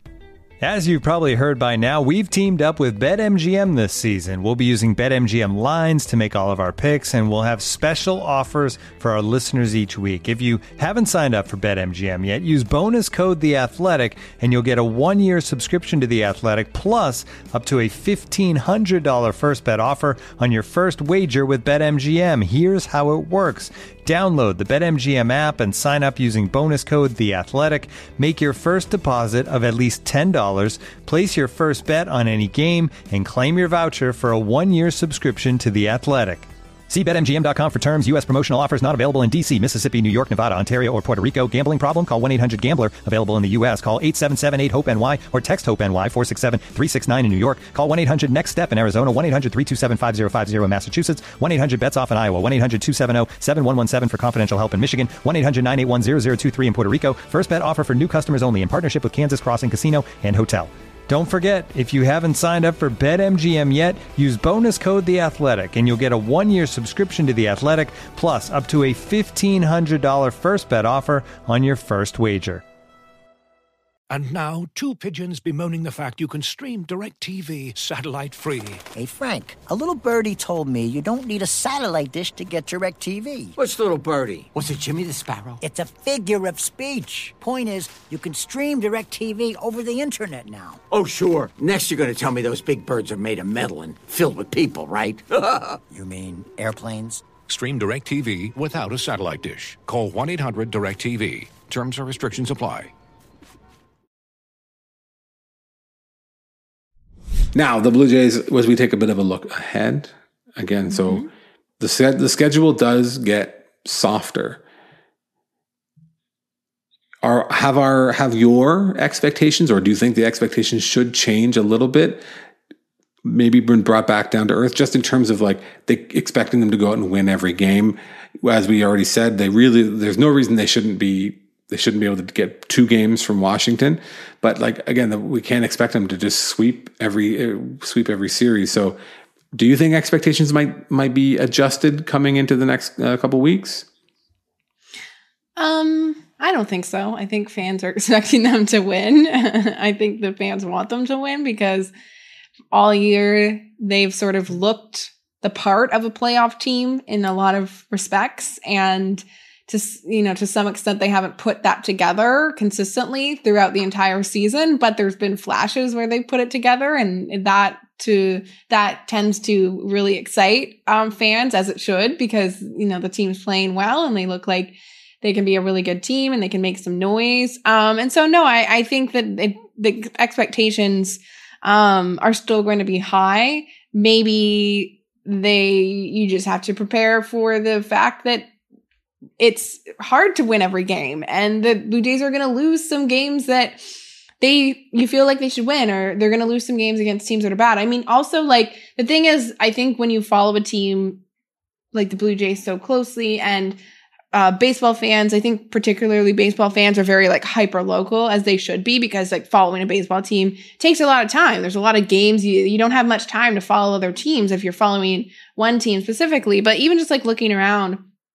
As you've probably heard by now, we've teamed up with BetMGM this season. We'll be using BetMGM lines to make all of our picks, and we'll have special offers for our listeners each week. If you haven't signed up for BetMGM yet, use bonus code The Athletic, and you'll get a one-year subscription to The Athletic, plus up to a fifteen hundred dollars first bet offer on your first wager with BetMGM. Here's how it works. Download the BetMGM app and sign up using bonus code The Athletic. Make your first deposit of at least ten dollars. Place your first bet on any game and claim your voucher for a one-year subscription to The Athletic. See Bet M G M dot com for terms. U S promotional offers not available in D C, Mississippi, New York, Nevada, Ontario, or Puerto Rico. Gambling problem? Call one eight hundred gambler. Available in the U S. Call eight seven seven eight hope N Y or text HOPE-NY four six seven three six nine in New York. Call one eight hundred next step in Arizona. one eight hundred three two seven five zero five zero in Massachusetts. one eight hundred bets off in Iowa. one eight hundred two seven zero seven one one seven for confidential help in Michigan. one eight hundred nine eight one zero zero two three in Puerto Rico. First bet offer for new customers only in partnership with Kansas Crossing Casino and Hotel. Don't forget, if you haven't signed up for BetMGM yet, use bonus code The Athletic, and you'll get a one-year subscription to The Athletic, plus up to a fifteen hundred dollars first bet offer on your first wager. And now, two pigeons bemoaning the fact you can stream DirecTV satellite-free. Hey, Frank, a little birdie told me you don't need a satellite dish to get DirecTV. What's little birdie? Was it Jimmy the Sparrow? It's a figure of speech. Point is, you can stream DirecTV over the internet now. Oh, sure. Next, you're going to tell me those big birds are made of metal and filled with people, right? You mean airplanes? Stream DirecTV without a satellite dish. Call one eight hundred direct T V. Terms or restrictions apply. Now, the Blue Jays, as we take a bit of a look ahead, again, mm-hmm. so the the schedule does get softer. Are have our have your expectations, or do you think the expectations should change a little bit? Maybe been brought back down to earth, just in terms of like they expecting them to go out and win every game. As we already said, they really there's no reason they shouldn't be. They shouldn't be able to get two games from Washington, but like again, we can't expect them to just sweep every uh, sweep every series. So, do you think expectations might might be adjusted coming into the next uh, couple weeks? Um, I don't think so. I think fans are expecting them to win. I think the fans want them to win because all year they've sort of looked the part of a playoff team in a lot of respects, and to, you know, to some extent, they haven't put that together consistently throughout the entire season, but there's been flashes where they put it together, and that to that tends to really excite um, fans, as it should, because, you know, the team's playing well and they look like they can be a really good team and they can make some noise. Um, and so, no, I, I think that it, the expectations um, are still going to be high. Maybe they, you just have to prepare for the fact that it's hard to win every game, and the Blue Jays are going to lose some games that they, you feel like they should win, or they're going to lose some games against teams that are bad. I mean, also, like, the thing is, I think when you follow a team like the Blue Jays so closely, and uh, baseball fans, I think particularly baseball fans are very like hyper local, as they should be, because like following a baseball team takes a lot of time. There's a lot of games. You, you don't have much time to follow other teams if you're following one team specifically, but even just like looking around,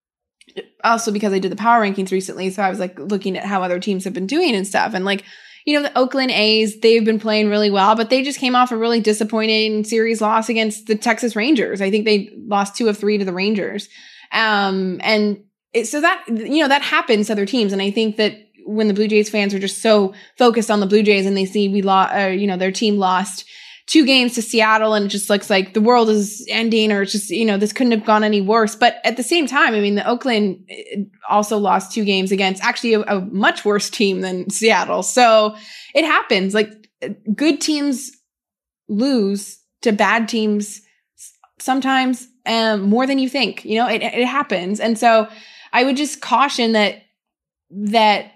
also because I did the power rankings recently, so I was like looking at how other teams have been doing and stuff. And like, you know, the Oakland A's, they've been playing really well, but they just came off a really disappointing series loss against the Texas Rangers. I think they lost two of three to the Rangers. Um, and it, so that, you know, that happens to other teams. And I think that when the Blue Jays fans are just so focused on the Blue Jays and they see we lost, uh, you know, their team lost two games to Seattle, and it just looks like the world is ending, or it's just, you know, this couldn't have gone any worse. But at the same time, I mean, the Oakland also lost two games against actually a, a much worse team than Seattle. So it happens. Like, good teams lose to bad teams sometimes, um, more than you think. You know, it, it happens. And so I would just caution that, that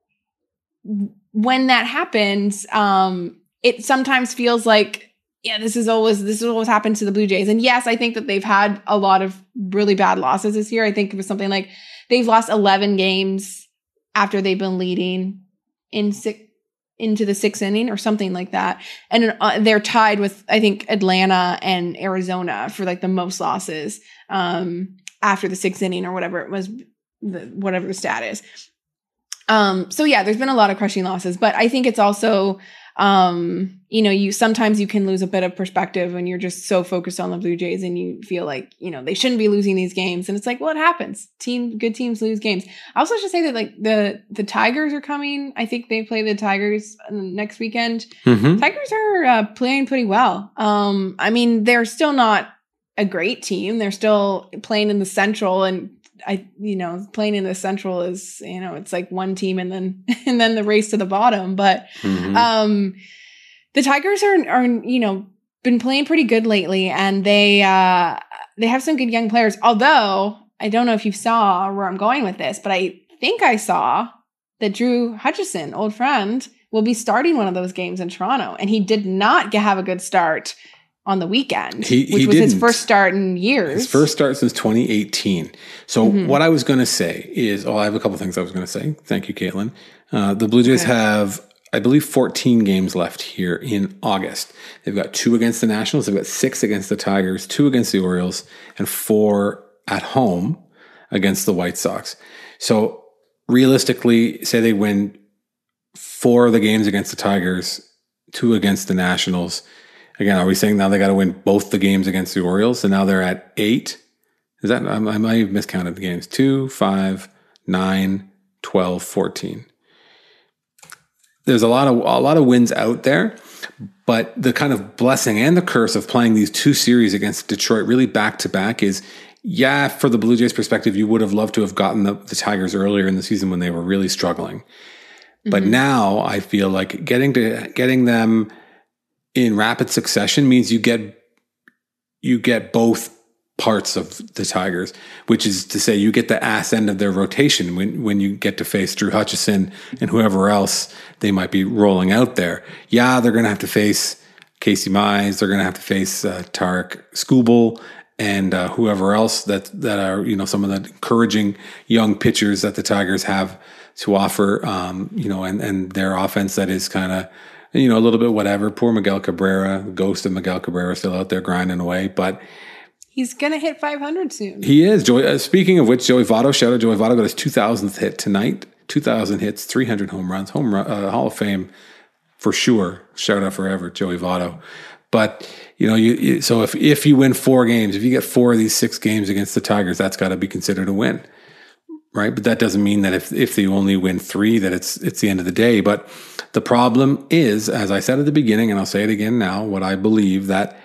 when that happens, um, it sometimes feels like, yeah, this is always, this is always happened to the Blue Jays. And yes, I think that they've had a lot of really bad losses this year. I think it was something like they've lost eleven games after they've been leading in six, into the sixth inning or something like that. And uh, they're tied with, I think, Atlanta and Arizona for like the most losses um, after the sixth inning or whatever it was, the, whatever the stat is. Um, so yeah, there's been a lot of crushing losses, but I think it's also, um, you know, you, sometimes you can lose a bit of perspective when you're just so focused on the Blue Jays and you feel like, you know, they shouldn't be losing these games. And it's like, well, it happens. Team, good teams lose games. I also should say that like the, the Tigers are coming. I think they play the Tigers next weekend. Mm-hmm. Tigers are uh, playing pretty well. Um, I mean, they're still not a great team. They're still playing in the Central, and I, you know, playing in the Central is, you know, it's like one team and then, and then the race to the bottom. But, mm-hmm. um, the Tigers are, are, you know, been playing pretty good lately, and they, uh, they have some good young players. Although I don't know if you saw where I'm going with this, but I think I saw that Drew Hutchison, old friend, will be starting one of those games in Toronto, and he did not get, have a good start on the weekend, he, which he was didn't. his first start in years. His first start since twenty eighteen. So mm-hmm. what I was going to say is, oh, I have a couple things I was going to say. Thank you, Caitlin. Uh, the Blue Jays okay. have, I believe, fourteen games left here in August. They've got two against the Nationals. They've got six against the Tigers, two against the Orioles, and four at home against the White Sox. So realistically, say they win four of the games against the Tigers, two against the Nationals. Again, are we saying now they got to win both the games against the Orioles? So now they're at eight. Is that, I, I might have miscounted the games. Two, five, nine, twelve, fourteen. There's a lot of, a lot of wins out there, but the kind of blessing and the curse of playing these two series against Detroit really back to back is, yeah, for the Blue Jays perspective, you would have loved to have gotten the, the Tigers earlier in the season when they were really struggling. Mm-hmm. But now I feel like getting to getting them in rapid succession means you get you get both parts of the Tigers, which is to say you get the ass end of their rotation when, when you get to face Drew Hutchison and whoever else they might be rolling out there. Yeah, they're going to have to face Casey Mize. They're going to have to face uh, Tarek Skubal and uh, whoever else that, that are, you know, some of the encouraging young pitchers that the Tigers have to offer, um, you know, and, and their offense that is kind of, you know, a little bit whatever. Poor Miguel Cabrera, the ghost of Miguel Cabrera, still out there grinding away, but he's going to hit five hundred soon. He is. Joey, uh, speaking of which, Joey Votto, shout out Joey Votto, got his two thousandth hit tonight. two thousand hits, three hundred home runs, home run, uh, Hall of Fame for sure. Shout out forever, Joey Votto. But, you know, you, you so if, if you win four games, if you get four of these six games against the Tigers, that's got to be considered a win, right? But that doesn't mean that if, if they only win three, that it's it's the end of the day. But the problem is, as I said at the beginning, and I'll say it again now, what I believe that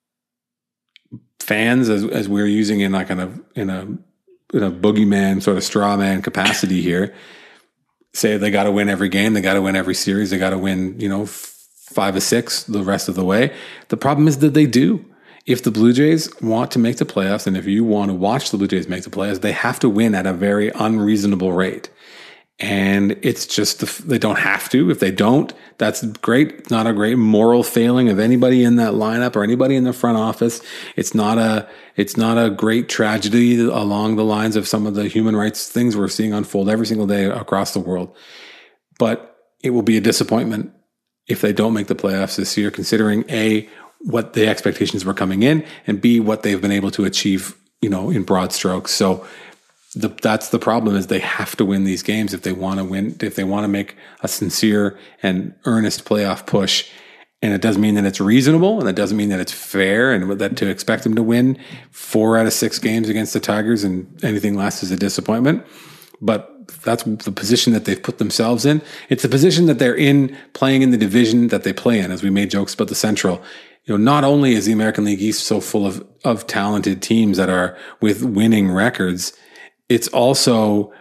fans, as as we're using in like kind of in a in a boogeyman sort of straw man capacity here, say they got to win every game, they got to win every series, they got to win, you know, five or six the rest of the way. The problem is that they do. If the Blue Jays want to make the playoffs, and if you want to watch the Blue Jays make the playoffs, they have to win at a very unreasonable rate. And it's just, the, they don't have to. If they don't, that's great. It's not a great moral failing of anybody in that lineup or anybody in the front office. It's not a, it's not a great tragedy along the lines of some of the human rights things we're seeing unfold every single day across the world. But it will be a disappointment if they don't make the playoffs this year, considering A, what the expectations were coming in, and B, what they've been able to achieve, you know, in broad strokes. So the, that's the problem, is they have to win these games if they want to win, if they want to make a sincere and earnest playoff push. And it doesn't mean that it's reasonable, and it doesn't mean that it's fair, and that to expect them to win four out of six games against the Tigers and anything less is a disappointment. But that's the position that they've put themselves in. It's the position that they're in, playing in the division that they play in, as we made jokes about the Central. You know, not only is the American League East so full of, of talented teams that are with winning records, it's also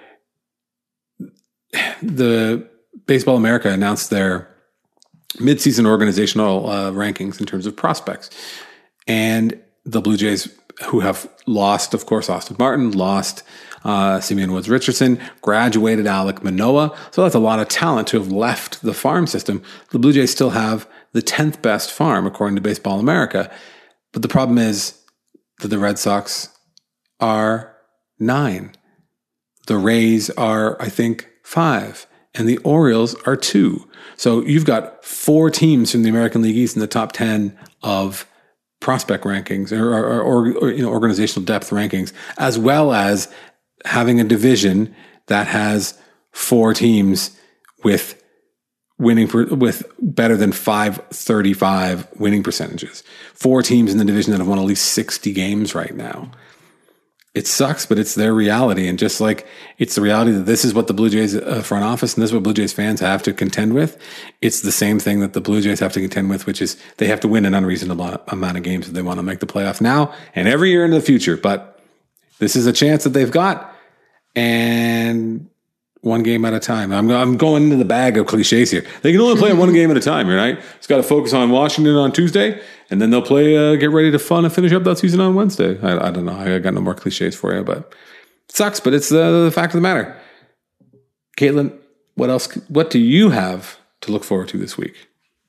the Baseball America announced their midseason organizational uh, rankings in terms of prospects. And the Blue Jays, who have lost, of course, Austin Martin, lost uh, Simeon Woods Richardson, graduated Alek Manoah. So that's a lot of talent to have left the farm system. The Blue Jays still have the tenth best farm, according to Baseball America. But the problem is that the Red Sox are nine. The Rays are, I think, five. And the Orioles are two. So you've got four teams from the American League East in the top ten of prospect rankings or, or, or, or you know, organizational depth rankings, as well as having a division that has four teams with winning per, with better than five thirty-five winning percentages. Four teams in the division that have won at least sixty games right now. It sucks, but it's their reality. And just like it's the reality that this is what the Blue Jays uh, front office and this is what Blue Jays fans have to contend with, it's the same thing that the Blue Jays have to contend with, which is they have to win an unreasonable amount of games if they want to make the playoffs now and every year into the future. But this is a chance that they've got, and one game at a time. I'm, I'm going into the bag of cliches here. They can only play one game at a time, right? It's got to focus on Washington on Tuesday, and then they'll play, uh, get ready to fun and finish up that season on Wednesday. I, I don't know. I got no more cliches for you, but it sucks, but it's the, the fact of the matter. Caitlin, what else, what do you have to look forward to this week?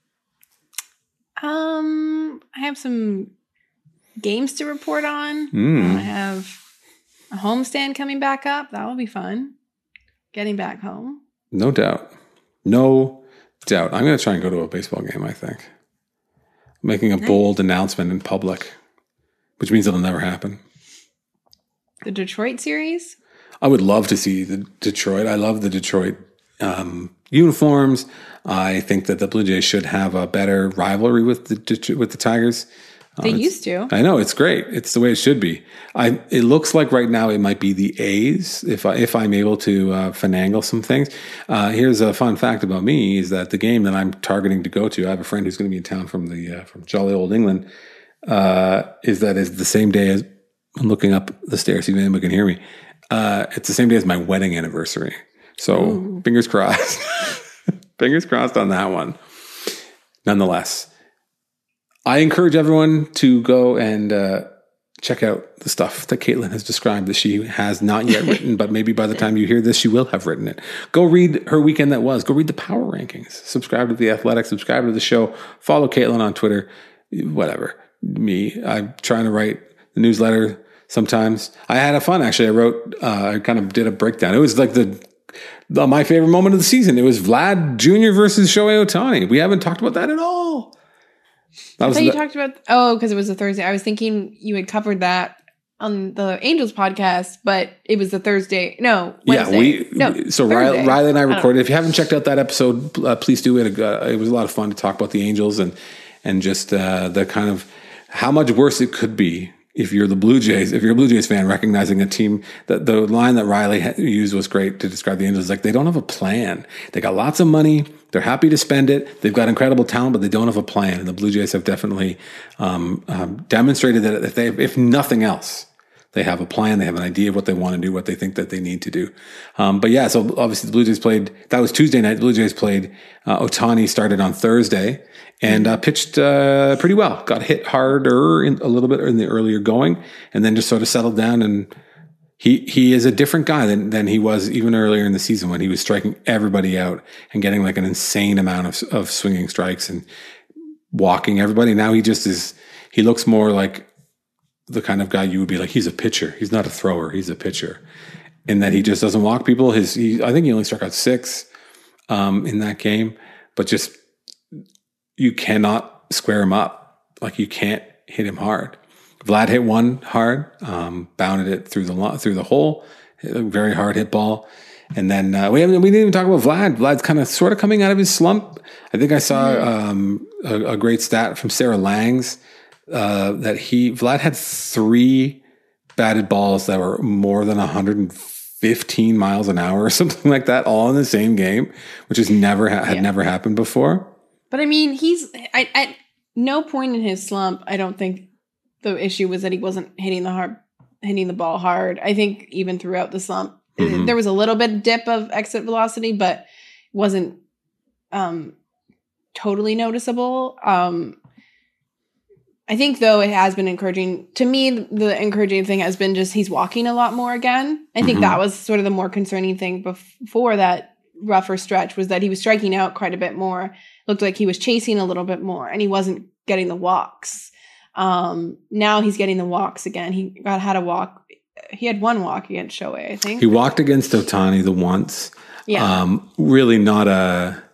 Um, I have some games to report on. Mm. I have a homestand coming back up. That will be fun. Getting back home. No doubt. No doubt. I'm going to try and go to a baseball game, I think. Making a nice. bold announcement in public, which means it'll never happen. The Detroit series? I would love to see the Detroit. I love the Detroit um, uniforms. I think that the Blue Jays should have a better rivalry with the with the Tigers. They um, used to. I know, it's great. It's the way it should be. I. It looks like right now it might be the A's if I if I'm able to uh, finagle some things. Uh, here's a fun fact about me: is that the game that I'm targeting to go to, I have a friend who's going to be in town from the uh, from jolly old England. Uh, is that is the same day as I'm looking up the stairs, see if anyone can hear me. Uh, it's the same day as my wedding anniversary. So Ooh. fingers crossed. Fingers crossed on that one. Nonetheless, I encourage everyone to go and uh, check out the stuff that Caitlin has described that she has not yet written, but maybe by the time you hear this, she will have written it. Go read her weekend that was. Go read the power rankings. Subscribe to The Athletic. Subscribe to the show. Follow Caitlin on Twitter. Whatever. Me, I'm trying to write the newsletter sometimes. I had a fun, actually. I wrote, uh, I kind of did a breakdown. It was like the The, my favorite moment of the season. It was Vlad Junior versus Shohei Ohtani. We haven't talked about that at all. That I was thought you the, talked about, oh, because it was a Thursday. I was thinking you had covered that on the Angels podcast, but it was the Thursday. No, Wednesday. Yeah, we, no, so Riley, Riley and I recorded. I if you haven't checked out that episode, uh, please do it. Uh, it was a lot of fun to talk about the Angels and, and just uh, the kind of how much worse it could be if you're the Blue Jays, if you're a Blue Jays fan, recognizing a team, that the line that Riley used was great to describe the Angels. Like, they don't have a plan. They got lots of money. They're happy to spend it. They've got incredible talent, but they don't have a plan. And the Blue Jays have definitely um, um, demonstrated that if they, if nothing else, they have a plan. They have an idea of what they want to do, what they think that they need to do. Um, but yeah, so obviously the Blue Jays played, that was Tuesday night. The Blue Jays played, uh, Ohtani started on Thursday and uh, pitched uh, pretty well. Got hit harder in, a little bit in the earlier going, and then just sort of settled down. And he he is a different guy than than he was even earlier in the season when he was striking everybody out and getting like an insane amount of of swinging strikes and walking everybody. Now he just is. He looks more like the kind of guy you would be like, he's a pitcher. He's not a thrower. He's a pitcher. And that he just doesn't walk people. His, he, I think he only struck out six um, in that game, but just, you cannot square him up. Like, you can't hit him hard. Vlad hit one hard, um, bounded it through the through the hole. A very hard hit ball. And then uh, we haven't we didn't even talk about Vlad. Vlad's kind of sort of coming out of his slump. I think I saw um, a, a great stat from Sarah Langs. Uh, that he Vlad had three batted balls that were more than one hundred fifteen miles an hour or something like that, all in the same game, which has never ha- had yeah. never happened before. But I mean, he's I, at no point in his slump, I don't think the issue was that he wasn't hitting the hard, hitting the ball hard. I think even throughout the slump, mm-hmm. there was a little bit dip of exit velocity, but wasn't um, totally noticeable. Um, I think, though, it has been encouraging. To me, the encouraging thing has been just he's walking a lot more again. I think mm-hmm. that was sort of the more concerning thing before that rougher stretch, was that he was striking out quite a bit more. Looked like he was chasing a little bit more, and he wasn't getting the walks. Um, now he's getting the walks again. He got had a walk. He had one walk against Shohei, I think. He walked against Ohtani the once. Yeah. Um, really not a...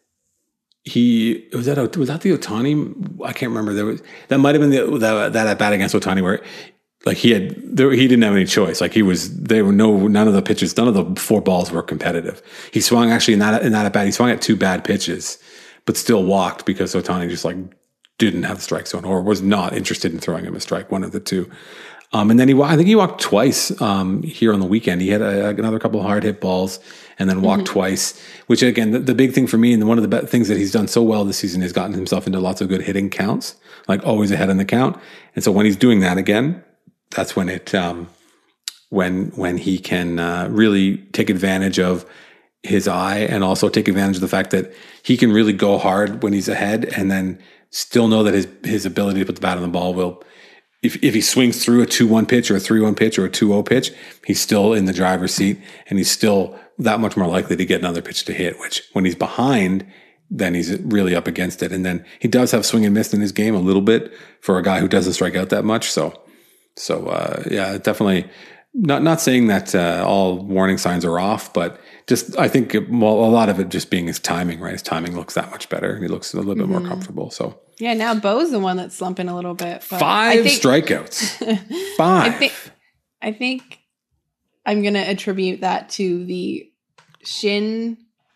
He was that was that the Ohtani? I can't remember. There was that might have been the that, that at bat against Ohtani where, like, he had there, he didn't have any choice. Like, he was there were no none of the pitches, none of the four balls were competitive. He swung actually in that in that at bat. He swung at two bad pitches, but still walked because Ohtani just like didn't have the strike zone or was not interested in throwing him a strike. One of the two. Um, and then he I think he walked twice um, here on the weekend. He had a, another couple of hard hit balls. And then walked mm-hmm. twice, which again, the, the big thing for me, and one of the be- things that he's done so well this season is gotten himself into lots of good hitting counts, like always ahead in the count. And so when he's doing that again, that's when it, um, when, when he can uh, really take advantage of his eye and also take advantage of the fact that he can really go hard when he's ahead and then still know that his, his ability to put the bat on the ball will, If if he swings through a two one pitch or a three one pitch or a two oh pitch, he's still in the driver's seat and he's still that much more likely to get another pitch to hit, which when he's behind, then he's really up against it. And then he does have swing and miss in his game a little bit for a guy who doesn't strike out that much. So, so uh, yeah, definitely not not saying that uh, all warning signs are off, but just I think well, a lot of it just being his timing, right? His timing looks that much better and he looks a little bit mm-hmm. more comfortable. So. Yeah, now Bo's the one that's slumping a little bit. But Five I think, strikeouts. Five. I think, I think I'm going to attribute that to the shin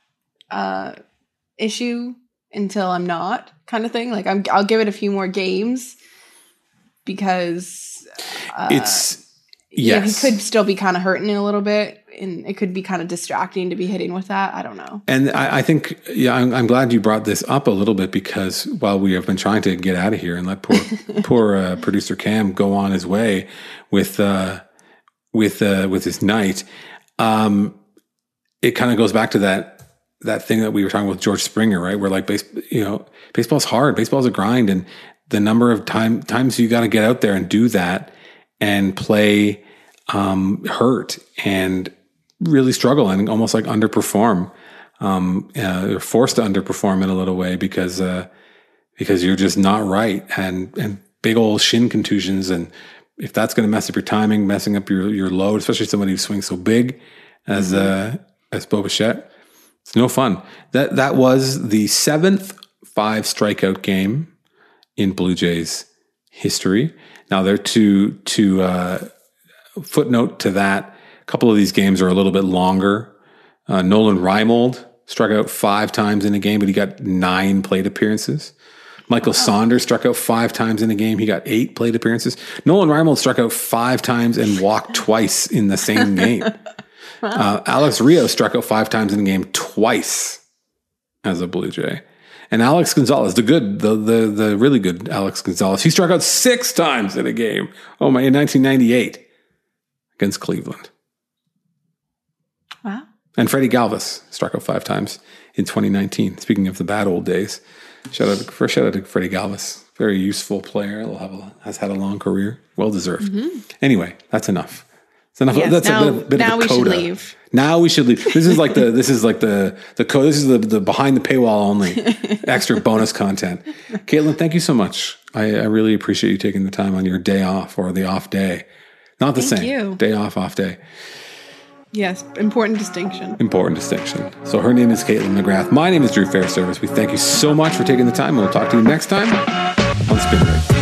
uh, issue until I'm not, kind of thing. Like I'm, I'll give it a few more games because uh, it's yes, yeah, he could still be kind of hurting a little bit, and it could be kind of distracting to be hitting with that. I don't know. And I, I think, yeah, I'm, I'm glad you brought this up a little bit, because while we have been trying to get out of here and let poor poor uh, producer Cam go on his way with uh, with uh, with his night, um, it kind of goes back to that that thing that we were talking with George Springer, right? Where like base, you know, baseball's hard, baseball's a grind, and the number of time times you got to get out there and do that and play um, hurt and really struggle and almost like underperform. Um, uh, you're forced to underperform in a little way because uh, because you're just not right, and and big old shin contusions, and if that's going to mess up your timing, messing up your your load, especially somebody who swings so big as mm-hmm. uh, as Bo Bichette, it's no fun. That that was the seventh five strikeout game in Blue Jays history. Now, there to to uh, footnote to that, a couple of these games are a little bit longer. Uh, Nolan Reimold struck out five times in a game, but he got nine plate appearances. Michael Saunders struck out five times in a game. He got eight plate appearances. Nolan Reimold struck out five times and walked twice in the same game. Uh, Alex Rios struck out five times in a game twice as a Blue Jay. And Alex Gonzalez, the good, the the the really good Alex Gonzalez, he struck out six times in a game. Oh my, in nineteen ninety-eight against Cleveland. Wow. And Freddie Galvis struck out five times in twenty nineteen. Speaking of the bad old days, shout out to, first shout out to Freddie Galvis, very useful player. Will have a, has had a long career, well deserved. Mm-hmm. Anyway, that's enough. It's enough. Yes, that's now, a bit, bit now of a coda. we should leave. Now we should leave. This is like the this is like the the code. This is the, the behind the paywall only extra bonus content. Caitlin, thank you so much. I, I really appreciate you taking the time on your day off or the off day. Not the Thank same. you. Day off, off day. Yes, important distinction. Important distinction. So her name is Caitlin McGrath. My name is Drew Fairservice. We thank you so much for taking the time. We'll talk to you next time on Spin Rate.